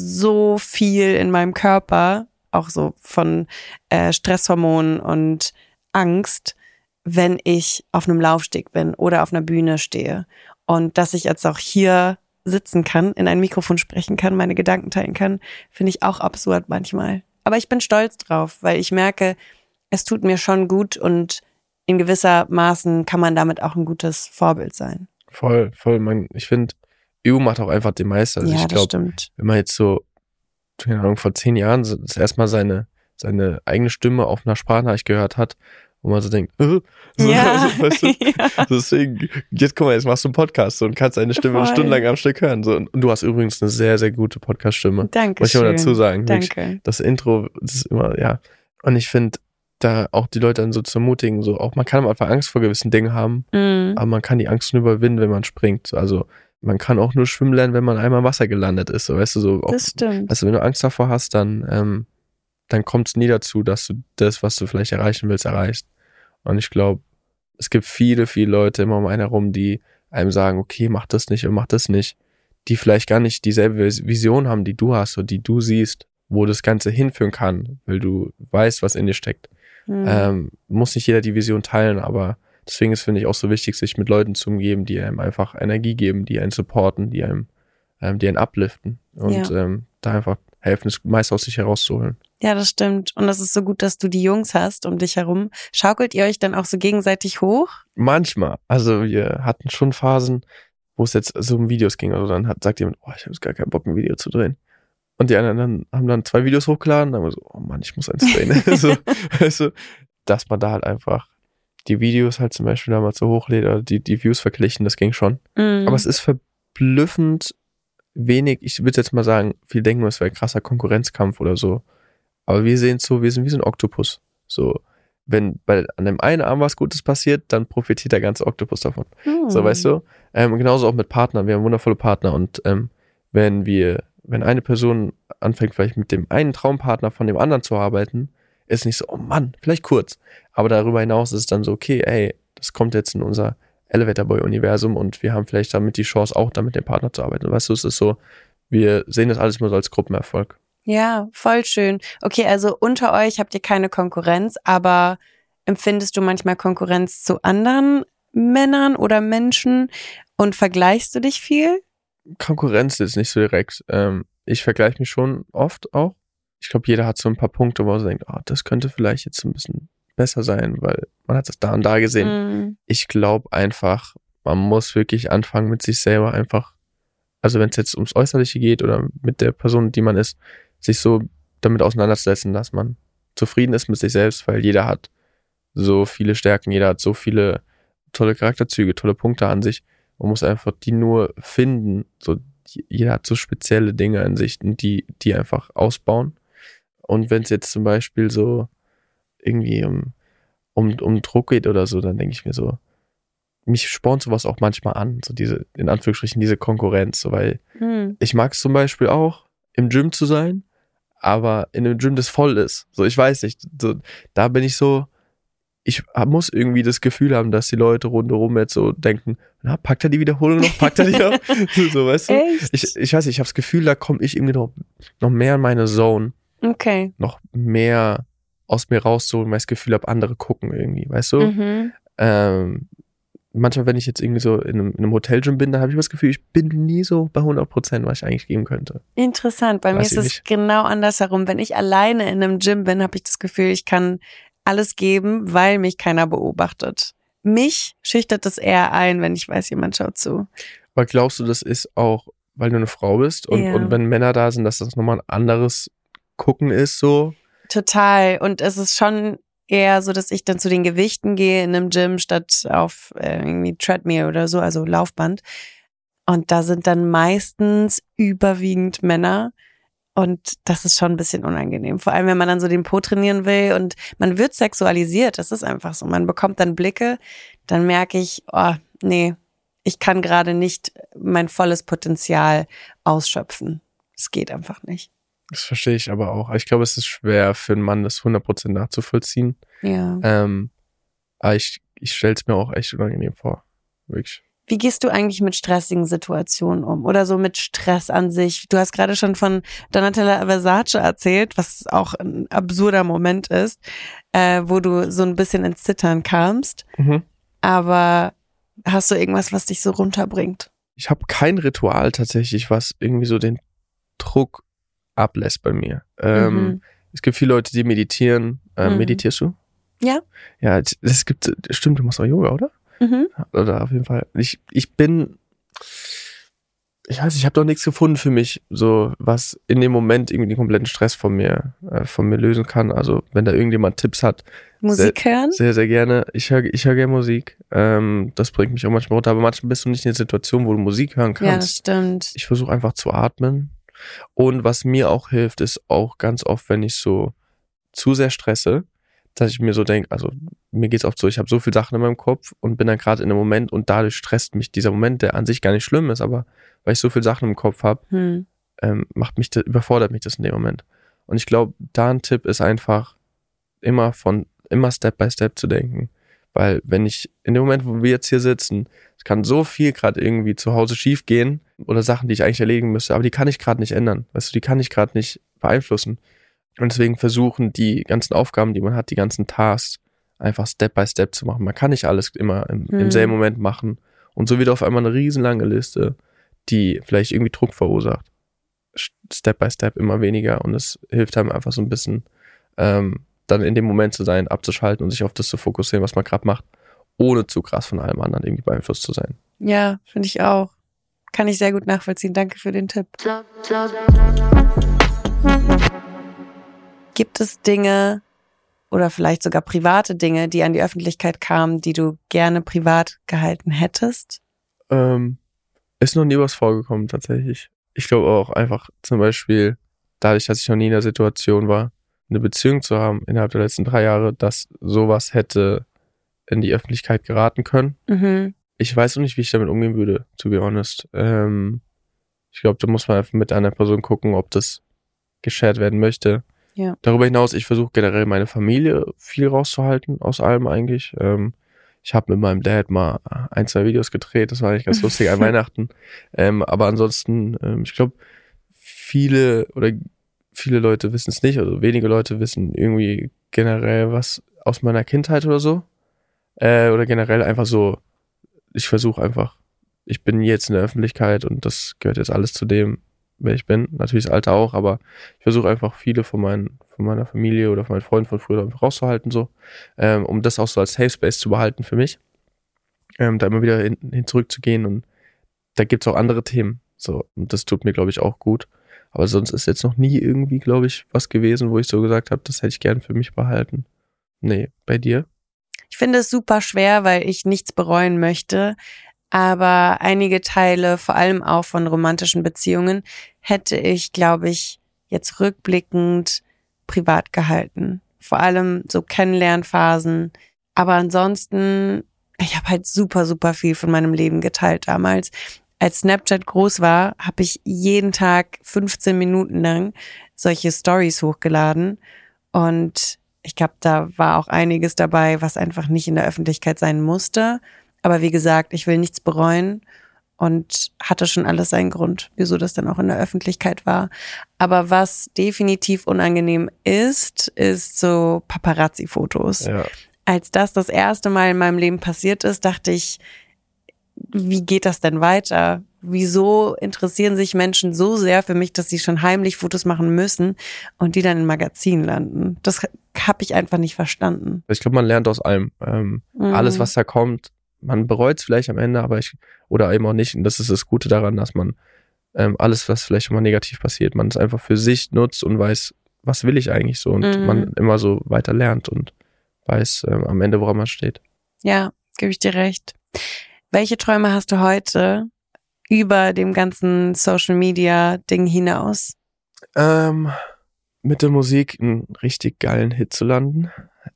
so viel in meinem Körper, auch so von äh, Stresshormonen und Angst, wenn ich auf einem Laufsteg bin oder auf einer Bühne stehe. Und dass ich jetzt auch hier sitzen kann, in ein Mikrofon sprechen kann, meine Gedanken teilen kann, finde ich auch absurd manchmal. Aber ich bin stolz drauf, weil ich merke, es tut mir schon gut und in gewisser Maßen kann man damit auch ein gutes Vorbild sein. Voll, voll. Man, ich finde, Übung macht auch einfach den Meister. Also ja, ich das glaub, stimmt. Wenn man jetzt so, keine Ahnung, vor zehn Jahren das erstmal seine, seine eigene Stimme auf einer Sprachnachricht gehört hat, wo man so denkt, äh, so, ja, also, weißt du, ja. Deswegen, jetzt guck mal, jetzt machst du einen Podcast so, und kannst deine Stimme Voll. stundenlang am Stück hören. So. Und du hast übrigens eine sehr, sehr gute Podcast-Stimme. Danke. Muss ich mal dazu sagen. Danke. Wirklich, das Intro, das ist immer, ja. Und ich finde, da auch die Leute dann so zu ermutigen, so auch, man kann am Anfang Angst vor gewissen Dingen haben, mhm. aber man kann die Angst nur überwinden, wenn man springt. So, also man kann auch nur schwimmen lernen, wenn man einmal im Wasser gelandet ist. So, weißt du, so auch, das stimmt. Also wenn du Angst davor hast, dann, ähm, dann kommt es nie dazu, dass du das, was du vielleicht erreichen willst, erreichst. Und ich glaube, es gibt viele, viele Leute immer um einen herum, die einem sagen, okay, mach das nicht und mach das nicht, die vielleicht gar nicht dieselbe Vision haben, die du hast oder die du siehst, wo das Ganze hinführen kann, weil du weißt, was in dir steckt. Mhm. Ähm, muss nicht jeder die Vision teilen, aber deswegen ist, finde ich, auch so wichtig, sich mit Leuten zu umgeben, die einem einfach Energie geben, die einen supporten, die einem, ähm, die einen upliften und ja. ähm, da einfach helfen, das meiste aus sich herauszuholen. Ja, das stimmt. Und das ist so gut, dass du die Jungs hast um dich herum. Schaukelt ihr euch dann auch so gegenseitig hoch? Manchmal. Also wir hatten schon Phasen, wo es jetzt so um Videos ging. Also dann hat, sagt jemand, oh, ich habe jetzt gar keinen Bock, ein Video zu drehen. Und die anderen dann, haben dann zwei Videos hochgeladen. Dann haben wir so, oh Mann, ich muss eins drehen. so, also, dass man da halt einfach die Videos halt zum Beispiel damals so hochlädt oder die, die Views verglichen, das ging schon. Mm. Aber es ist verblüffend wenig, ich würde jetzt mal sagen, viele denken, es wäre ein krasser Konkurrenzkampf oder so. Aber wir sehen es so, wir sind wie so ein Oktopus. So, wenn bei an dem einen Arm was Gutes passiert, dann profitiert der ganze Oktopus davon. Mm. So, weißt du? Ähm, genauso auch mit Partnern. Wir haben wundervolle Partner und ähm, wenn wir, wenn eine Person anfängt, vielleicht mit dem einen Traumpartner von dem anderen zu arbeiten, ist nicht so, oh Mann, vielleicht kurz. Aber darüber hinaus ist es dann so, okay, ey, das kommt jetzt in unser Elevator Boy-Universum und wir haben vielleicht damit die Chance, auch damit dem Partner zu arbeiten. Weißt du, es ist so, wir sehen das alles immer so als Gruppenerfolg. Ja, voll schön. Okay, also unter euch habt ihr keine Konkurrenz, aber empfindest du manchmal Konkurrenz zu anderen Männern oder Menschen und vergleichst du dich viel? Konkurrenz ist nicht so direkt. Ähm, ich vergleiche mich schon oft auch. Ich glaube, jeder hat so ein paar Punkte, wo er so denkt, oh, das könnte vielleicht jetzt ein bisschen besser sein, weil man hat das da und da gesehen. Mm. Ich glaube einfach, man muss wirklich anfangen mit sich selber einfach, also wenn es jetzt ums Äußerliche geht oder mit der Person, die man ist, sich so damit auseinanderzusetzen, dass man zufrieden ist mit sich selbst, weil jeder hat so viele Stärken, jeder hat so viele tolle Charakterzüge, tolle Punkte an sich. Man muss einfach die nur finden. So, jeder hat so spezielle Dinge an sich, die, die einfach ausbauen. Und wenn es jetzt zum Beispiel so irgendwie um, um, um Druck geht oder so, dann denke ich mir so, mich spornt sowas auch manchmal an, so diese, in Anführungsstrichen, diese Konkurrenz, so, weil hm. ich mag es zum Beispiel auch, im Gym zu sein, aber in einem Gym, das voll ist. So, ich weiß nicht, so, da bin ich so, ich muss irgendwie das Gefühl haben, dass die Leute rundherum jetzt so denken, na, packt er die Wiederholung noch, packt er die noch? So, weißt du? Echt? Ich, ich weiß nicht, ich habe das Gefühl, da komme ich irgendwie noch, noch mehr in meine Zone. Okay. Noch mehr aus mir rauszuholen, weil ich das Gefühl habe, andere gucken irgendwie, weißt du? Mhm. Ähm, manchmal, wenn ich jetzt irgendwie so in einem, in einem Hotelgym bin, dann habe ich das Gefühl, ich bin nie so bei hundert Prozent, was ich eigentlich geben könnte. Interessant. Bei Weiß mir ist ich es nicht. genau andersherum. Wenn ich alleine in einem Gym bin, habe ich das Gefühl, ich kann alles geben, weil mich keiner beobachtet. Mich schüchtert es eher ein, wenn ich weiß, jemand schaut zu. Aber glaubst du, das ist auch, weil du eine Frau bist und, Ja. und wenn Männer da sind, dass das nochmal ein anderes Gucken ist, so? Total. Und es ist schon eher so, dass ich dann zu den Gewichten gehe in einem Gym statt auf äh, irgendwie Treadmill oder so, also Laufband. Und da sind dann meistens überwiegend Männer. Und das ist schon ein bisschen unangenehm. Vor allem, wenn man dann so den Po trainieren will und man wird sexualisiert. Das ist einfach so. Man bekommt dann Blicke, dann merke ich, oh, nee, ich kann gerade nicht mein volles Potenzial ausschöpfen. Es geht einfach nicht. Das verstehe ich aber auch. Ich glaube, es ist schwer für einen Mann, das hundert Prozent nachzuvollziehen. Ja. Ähm, aber ich, ich stelle es mir auch echt unangenehm vor. Wirklich. Wie gehst du eigentlich mit stressigen Situationen um? Oder so mit Stress an sich? Du hast gerade schon von Donatella Versace erzählt, was auch ein absurder Moment ist, äh, wo du so ein bisschen ins Zittern kamst. Mhm. Aber hast du irgendwas, was dich so runterbringt? Ich habe kein Ritual tatsächlich, was irgendwie so den Druck ablässt bei mir. Ähm, Mhm. Es gibt viele Leute, die meditieren. Ähm, Mhm. Meditierst du? Ja. Ja, es gibt, stimmt, du machst auch Yoga, oder? Mhm. Oder auf jeden Fall. Ich, ich bin, ich weiß, ich habe doch nichts gefunden für mich, so was in dem Moment irgendwie den kompletten Stress von mir, äh, von mir lösen kann. Also wenn da irgendjemand Tipps hat, Musik sehr, hören? sehr, sehr gerne. Ich höre, ich höre gerne Musik. Ähm, das bringt mich auch manchmal runter, aber manchmal bist du nicht in der Situation, wo du Musik hören Ja, das kannst. stimmt. Ich versuche einfach zu atmen. Und was mir auch hilft, ist auch ganz oft, wenn ich so zu sehr stresse, dass ich mir so denke, also mir geht's oft so, ich habe so viele Sachen in meinem Kopf und bin dann gerade in einem Moment und dadurch stresst mich dieser Moment, der an sich gar nicht schlimm ist, aber weil ich so viele Sachen im Kopf habe, Hm. ähm, macht mich, das, überfordert mich das in dem Moment. Und ich glaube, da ein Tipp ist einfach immer von, immer Step by Step zu denken. Weil wenn ich, in dem Moment, wo wir jetzt hier sitzen, es kann so viel gerade irgendwie zu Hause schief gehen oder Sachen, die ich eigentlich erledigen müsste, aber die kann ich gerade nicht ändern. Weißt du, die kann ich gerade nicht beeinflussen. Und deswegen versuchen, die ganzen Aufgaben, die man hat, die ganzen Tasks, einfach Step by Step zu machen. Man kann nicht alles immer im, Hm. im selben Moment machen. Und so wird auf einmal eine riesenlange Liste, die vielleicht irgendwie Druck verursacht. Step by Step immer weniger. Und es hilft einem einfach so ein bisschen, ähm, dann in dem Moment zu sein, abzuschalten und sich auf das zu fokussieren, was man gerade macht, ohne zu krass von allem anderen irgendwie beeinflusst zu sein. Ja, finde ich auch. Kann ich sehr gut nachvollziehen. Danke für den Tipp. Gibt es Dinge oder vielleicht sogar private Dinge, die an die Öffentlichkeit kamen, die du gerne privat gehalten hättest? Ähm, ist noch nie was vorgekommen tatsächlich. Ich glaube auch einfach zum Beispiel, dadurch, dass ich noch nie in der Situation war, eine Beziehung zu haben innerhalb der letzten drei Jahre, dass sowas hätte in die Öffentlichkeit geraten können. Mhm. Ich weiß noch nicht, wie ich damit umgehen würde, to be honest. Ähm, ich glaube, da muss man einfach mit einer Person gucken, ob das geshared werden möchte. Ja. Darüber hinaus, ich versuche generell meine Familie viel rauszuhalten, aus allem eigentlich. Ähm, ich habe mit meinem Dad mal ein, zwei Videos gedreht, das war eigentlich ganz lustig an Weihnachten. Ähm, aber ansonsten, ähm, ich glaube, viele oder viele Leute wissen es nicht, also wenige Leute wissen irgendwie generell was aus meiner Kindheit oder so. Äh, oder generell einfach so, ich versuche einfach, ich bin jetzt in der Öffentlichkeit und das gehört jetzt alles zu dem, wer ich bin. Natürlich das Alter auch, aber ich versuche einfach viele von, meinen, von meiner Familie oder von meinen Freunden von früher rauszuhalten, so, ähm, um das auch so als Safe Space zu behalten für mich. Ähm, da immer wieder hin, hin zurückzugehen und da gibt's auch andere Themen. So, und das tut mir, glaube ich, auch gut. Aber sonst ist jetzt noch nie irgendwie, glaube ich, was gewesen, wo ich so gesagt habe, das hätte ich gern für mich behalten. Nee, bei dir? Ich finde es super schwer, weil ich nichts bereuen möchte. Aber einige Teile, vor allem auch von romantischen Beziehungen, hätte ich, glaube ich, jetzt rückblickend privat gehalten. Vor allem so Kennenlernphasen. Aber ansonsten, ich habe halt super, super viel von meinem Leben geteilt damals. Als Snapchat groß war, habe ich jeden Tag fünfzehn Minuten lang solche Stories hochgeladen. Und ich glaube, da war auch einiges dabei, was einfach nicht in der Öffentlichkeit sein musste. Aber wie gesagt, ich will nichts bereuen und hatte schon alles seinen Grund, wieso das dann auch in der Öffentlichkeit war. Aber was definitiv unangenehm ist, ist so Paparazzi-Fotos. Ja. Als das das erste Mal in meinem Leben passiert ist, dachte ich, wie geht das denn weiter? Wieso interessieren sich Menschen so sehr für mich, dass sie schon heimlich Fotos machen müssen und die dann in Magazinen landen? Das habe ich einfach nicht verstanden. Ich glaube, man lernt aus allem. Ähm, mhm. Alles, was da kommt, man bereut es vielleicht am Ende, aber ich, oder eben auch nicht. Und das ist das Gute daran, dass man ähm, alles, was vielleicht schon mal negativ passiert, man es einfach für sich nutzt und weiß, was will ich eigentlich so, und mhm. man immer so weiter lernt und weiß ähm, am Ende, woran man steht. Ja, gebe ich dir recht. Welche Träume hast du heute über dem ganzen Social-Media-Ding hinaus? Ähm, mit der Musik einen richtig geilen Hit zu landen.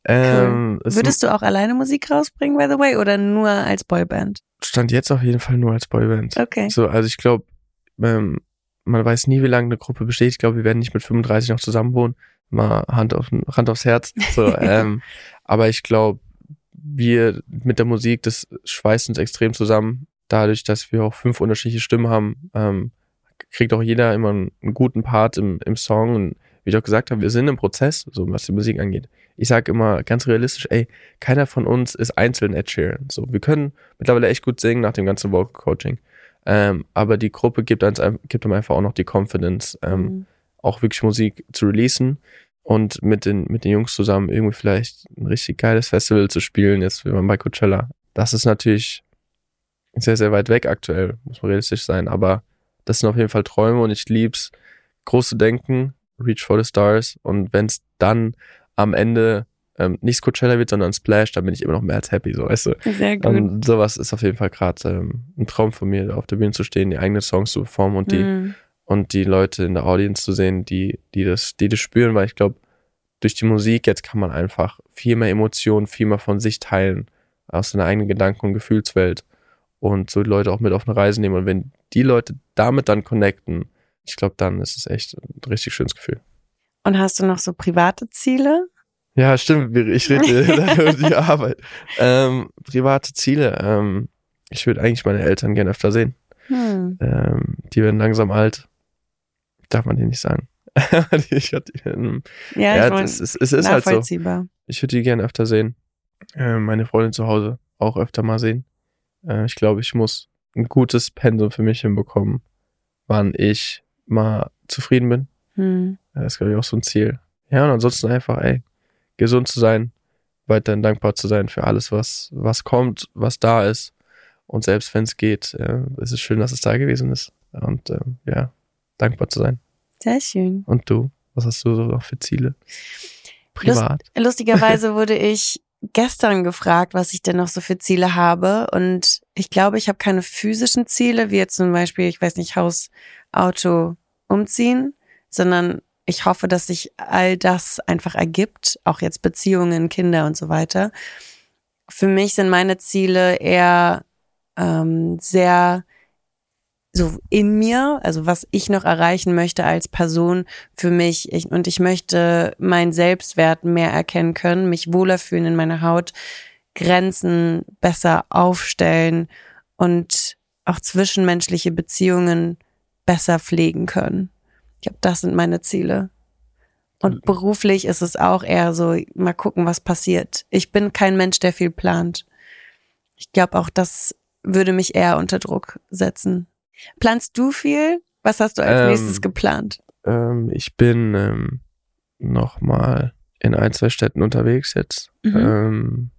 Ähm, cool. Würdest du auch alleine Musik rausbringen, by the way, oder nur als Boyband? Stand jetzt auf jeden Fall nur als Boyband. Okay. So, also ich glaube, ähm, man weiß nie, wie lange eine Gruppe besteht. Ich glaube, wir werden nicht mit fünfunddreißig noch zusammen wohnen. Mal Hand, auf, Hand aufs Herz. So, ähm, aber ich glaube, wir mit der Musik, das schweißt uns extrem zusammen. Dadurch, dass wir auch fünf unterschiedliche Stimmen haben, ähm, kriegt auch jeder immer einen, einen guten Part im, im Song. Und wie ich auch gesagt habe, wir sind im Prozess, so was die Musik angeht. Ich sage immer ganz realistisch, ey, keiner von uns ist einzeln Ed Sheeran. So, wir können mittlerweile echt gut singen nach dem ganzen Vocal Coaching. Ähm, aber die Gruppe gibt uns, gibt einem einfach auch noch die Confidence, ähm, mhm. auch wirklich Musik zu releasen und mit den, mit den Jungs zusammen irgendwie vielleicht ein richtig geiles Festival zu spielen, jetzt wie bei Coachella. Das ist natürlich sehr, sehr weit weg aktuell, muss man realistisch sein, aber das sind auf jeden Fall Träume und ich lieb's, groß zu denken, reach for the stars, und wenn es dann am Ende ähm, nicht Coachella wird, sondern Splash, dann bin ich immer noch mehr als happy, so, weißt du. Sehr gut. Und sowas ist auf jeden Fall gerade ähm, ein Traum von mir, auf der Bühne zu stehen, die eigenen Songs zu performen und die mm. und die Leute in der Audience zu sehen, die die das die das spüren, weil ich glaube, durch die Musik jetzt kann man einfach viel mehr Emotionen, viel mehr von sich teilen, aus seiner eigenen Gedanken- und Gefühlswelt und so die Leute auch mit auf eine Reise nehmen. Und wenn die Leute damit dann connecten, ich glaube, dann ist es echt ein richtig schönes Gefühl. Und hast du noch so private Ziele? Ja, stimmt. Ich rede über die Arbeit. Ähm, private Ziele. Ähm, ich würde eigentlich meine Eltern gerne öfter sehen. Hm. Ähm, die werden langsam alt. Darf man die nicht sagen. ich hatte, ähm, ja, ja ich mein, es, es, es ist halt so. Ich würde die gerne öfter sehen. Äh, meine Freundin zu Hause auch öfter mal sehen. Äh, ich glaube, ich muss ein gutes Pensum für mich hinbekommen, wann ich mal zufrieden bin. Hm. Das ist, glaube ich, auch so ein Ziel. Ja, und ansonsten einfach, ey, gesund zu sein, weiterhin dankbar zu sein für alles, was was kommt, was da ist. Und selbst wenn es geht, äh, ist es schön, dass es da gewesen ist. Und äh, ja, dankbar zu sein. Sehr schön. Und du? Was hast du so noch für Ziele? Privat? Lust, lustigerweise wurde ich gestern gefragt, was ich denn noch so für Ziele habe. Und ich glaube, ich habe keine physischen Ziele, wie jetzt zum Beispiel, ich weiß nicht, Haus, Auto, umziehen, sondern ich hoffe, dass sich all das einfach ergibt, auch jetzt Beziehungen, Kinder und so weiter. Für mich sind meine Ziele eher ähm, sehr so in mir, also was ich noch erreichen möchte als Person für mich. Ich, und ich möchte meinen Selbstwert mehr erkennen können, mich wohler fühlen in meiner Haut, Grenzen besser aufstellen und auch zwischenmenschliche Beziehungen besser pflegen können. Ich glaube, das sind meine Ziele. Und beruflich ist es auch eher so, mal gucken, was passiert. Ich bin kein Mensch, der viel plant. Ich glaube, auch das würde mich eher unter Druck setzen. Planst du viel? Was hast du als ähm, nächstes geplant? Ähm, ich bin ähm, nochmal in ein, zwei Städten unterwegs jetzt. Mhm. Ähm,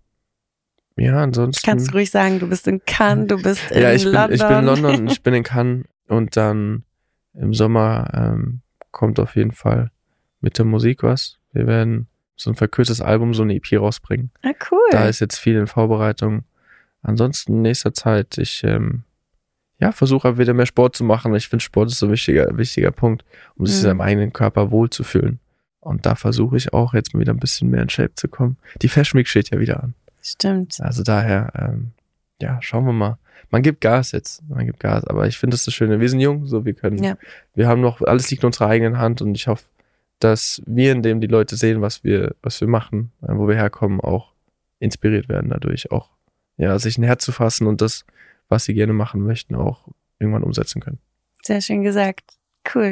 ja, ansonsten... Kannst du ruhig sagen, du bist in Cannes, du bist in ja, ich London. Bin, ich bin in London, ich bin in Cannes und dann im Sommer ähm, kommt auf jeden Fall mit der Musik was. Wir werden so ein verkürztes Album, so eine E P rausbringen. Ah, cool. Da ist jetzt viel in Vorbereitung. Ansonsten in nächster Zeit, ich ähm, ja, versuche wieder mehr Sport zu machen. Ich finde, Sport ist so ein wichtiger, wichtiger Punkt, um sich mhm. in seinem eigenen Körper wohlzufühlen. Und da versuche ich auch jetzt mal wieder ein bisschen mehr in Shape zu kommen. Die Fashion Week steht ja wieder an. Stimmt. Also daher, ähm, ja, schauen wir mal. Man gibt Gas jetzt, man gibt Gas, aber ich finde das das Schöne. Wir sind jung, so wir können, ja. wir haben noch, alles liegt in unserer eigenen Hand und ich hoffe, dass wir, indem die Leute sehen, was wir, was wir machen, wo wir herkommen, auch inspiriert werden dadurch, auch ja, sich ein Herz zu fassen und das, was sie gerne machen möchten, auch irgendwann umsetzen können. Sehr schön gesagt. Cool.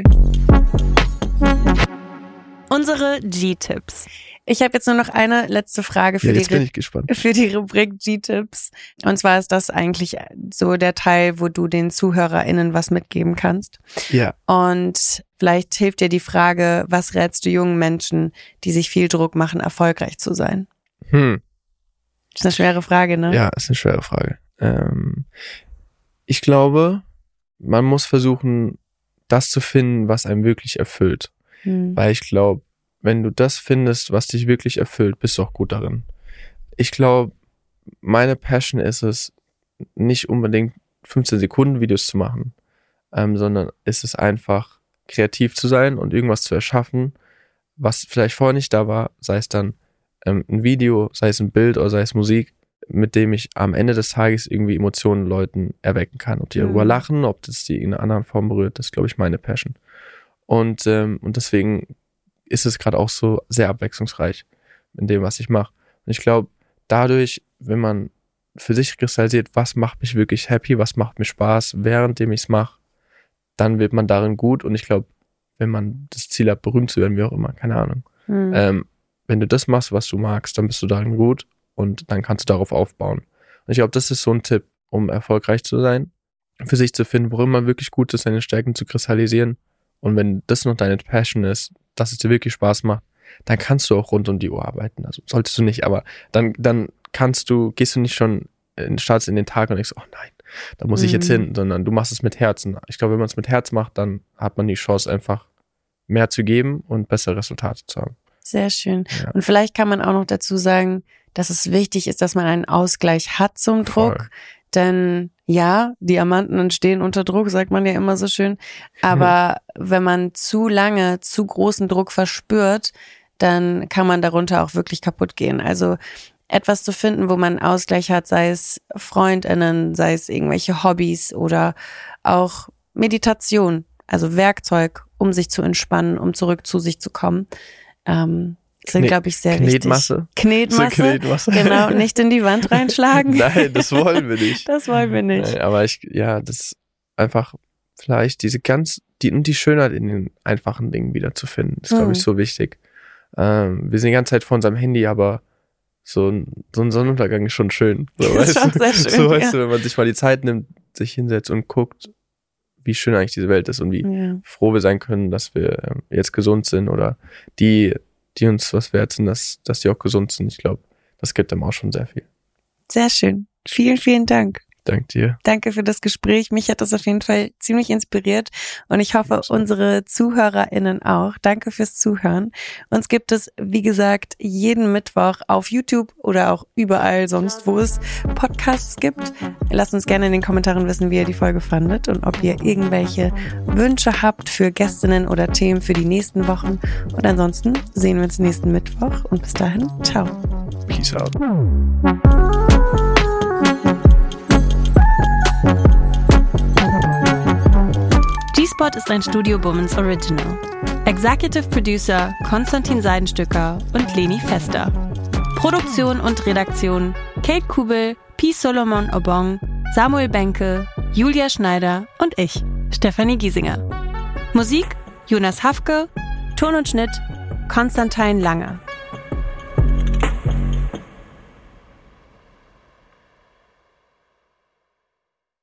Unsere G-Tipps. Ich habe jetzt nur noch eine letzte Frage für, ja, jetzt die, bin ich gespannt. für die Rubrik G-Tipps. Und zwar ist das eigentlich so der Teil, wo du den ZuhörerInnen was mitgeben kannst. Ja. Und vielleicht hilft dir die Frage, was rätst du jungen Menschen, die sich viel Druck machen, erfolgreich zu sein? Hm. Das ist eine schwere Frage, ne? Ja, ist eine schwere Frage. Ähm, ich glaube, man muss versuchen, das zu finden, was einem wirklich erfüllt. Hm. Weil ich glaube, wenn du das findest, was dich wirklich erfüllt, bist du auch gut darin. Ich glaube, meine Passion ist es, nicht unbedingt fünfzehn Sekunden Videos zu machen, ähm, sondern ist es einfach, kreativ zu sein und irgendwas zu erschaffen, was vielleicht vorher nicht da war, sei es dann ähm, ein Video, sei es ein Bild oder sei es Musik, mit dem ich am Ende des Tages irgendwie Emotionen Leuten erwecken kann. Ob die darüber mhm. lachen, ob das die in einer anderen Form berührt, das ist, glaube ich, meine Passion. Und, ähm, und deswegen ist es gerade auch so sehr abwechslungsreich in dem, was ich mache. Und ich glaube, dadurch, wenn man für sich kristallisiert, was macht mich wirklich happy, was macht mir Spaß, währenddem ich es mache, dann wird man darin gut. Und ich glaube, wenn man das Ziel hat, berühmt zu werden, wie auch immer, keine Ahnung. Mhm. Ähm, wenn du das machst, was du magst, dann bist du darin gut und dann kannst du darauf aufbauen. Und ich glaube, das ist so ein Tipp, um erfolgreich zu sein, für sich zu finden, worin man wirklich gut ist, seine Stärken zu kristallisieren. Und wenn das noch deine Passion ist, dass es dir wirklich Spaß macht, dann kannst du auch rund um die Uhr arbeiten. Also solltest du nicht, aber dann, dann kannst du, gehst du nicht schon, in, startest in den Tag und denkst, oh nein, da muss mhm. ich jetzt hin, sondern du machst es mit Herzen. Ich glaube, wenn man es mit Herz macht, dann hat man die Chance, einfach mehr zu geben und bessere Resultate zu haben. Sehr schön. Ja. Und vielleicht kann man auch noch dazu sagen, dass es wichtig ist, dass man einen Ausgleich hat zum Druck. Voll. Denn ja, Diamanten entstehen unter Druck, sagt man ja immer so schön. Aber mhm. wenn man zu lange, zu großen Druck verspürt, dann kann man darunter auch wirklich kaputt gehen. Also etwas zu finden, wo man einen Ausgleich hat, sei es FreundInnen, sei es irgendwelche Hobbys oder auch Meditation, also Werkzeug, um sich zu entspannen, um zurück zu sich zu kommen. Ähm, sind, Kne- glaube ich, sehr Knetmasse. wichtig. Knetmasse. So Knetmasse. Genau, nicht in die Wand reinschlagen. Nein, das wollen wir nicht. Das wollen wir nicht. Nein, aber ich, ja, das einfach vielleicht diese ganz, die, und die Schönheit in den einfachen Dingen wieder zu finden, ist, glaube mhm. ich, so wichtig. Ähm, wir sind die ganze Zeit vor unserem Handy, aber so ein, so ein Sonnenuntergang ist schon schön. So, das ist schon sehr schön, so, weißt ja. du, wenn man sich mal die Zeit nimmt, sich hinsetzt und guckt, wie schön eigentlich diese Welt ist und wie ja. froh wir sein können, dass wir jetzt gesund sind oder die, die uns was wert sind, dass, dass die auch gesund sind. Ich glaube, das gibt dem auch schon sehr viel. Sehr schön. Vielen, vielen Dank. Danke dir. Danke für das Gespräch. Mich hat das auf jeden Fall ziemlich inspiriert und ich hoffe, unsere ZuhörerInnen auch. Danke fürs Zuhören. Uns gibt es, wie gesagt, jeden Mittwoch auf YouTube oder auch überall sonst, wo es Podcasts gibt. Lasst uns gerne in den Kommentaren wissen, wie ihr die Folge fandet und ob ihr irgendwelche Wünsche habt für Gästinnen oder Themen für die nächsten Wochen. Und ansonsten sehen wir uns nächsten Mittwoch und bis dahin, ciao. Peace out. G-Spot ist ein Studio Bummens Original. Executive Producer Konstantin Seidenstücker und Leni Fester. Produktion und Redaktion Kate Kubel, P. Solomon Obong, Samuel Benke, Julia Schneider und ich, Stefanie Giesinger. Musik Jonas Hafke, Ton und Schnitt Konstantin Lange.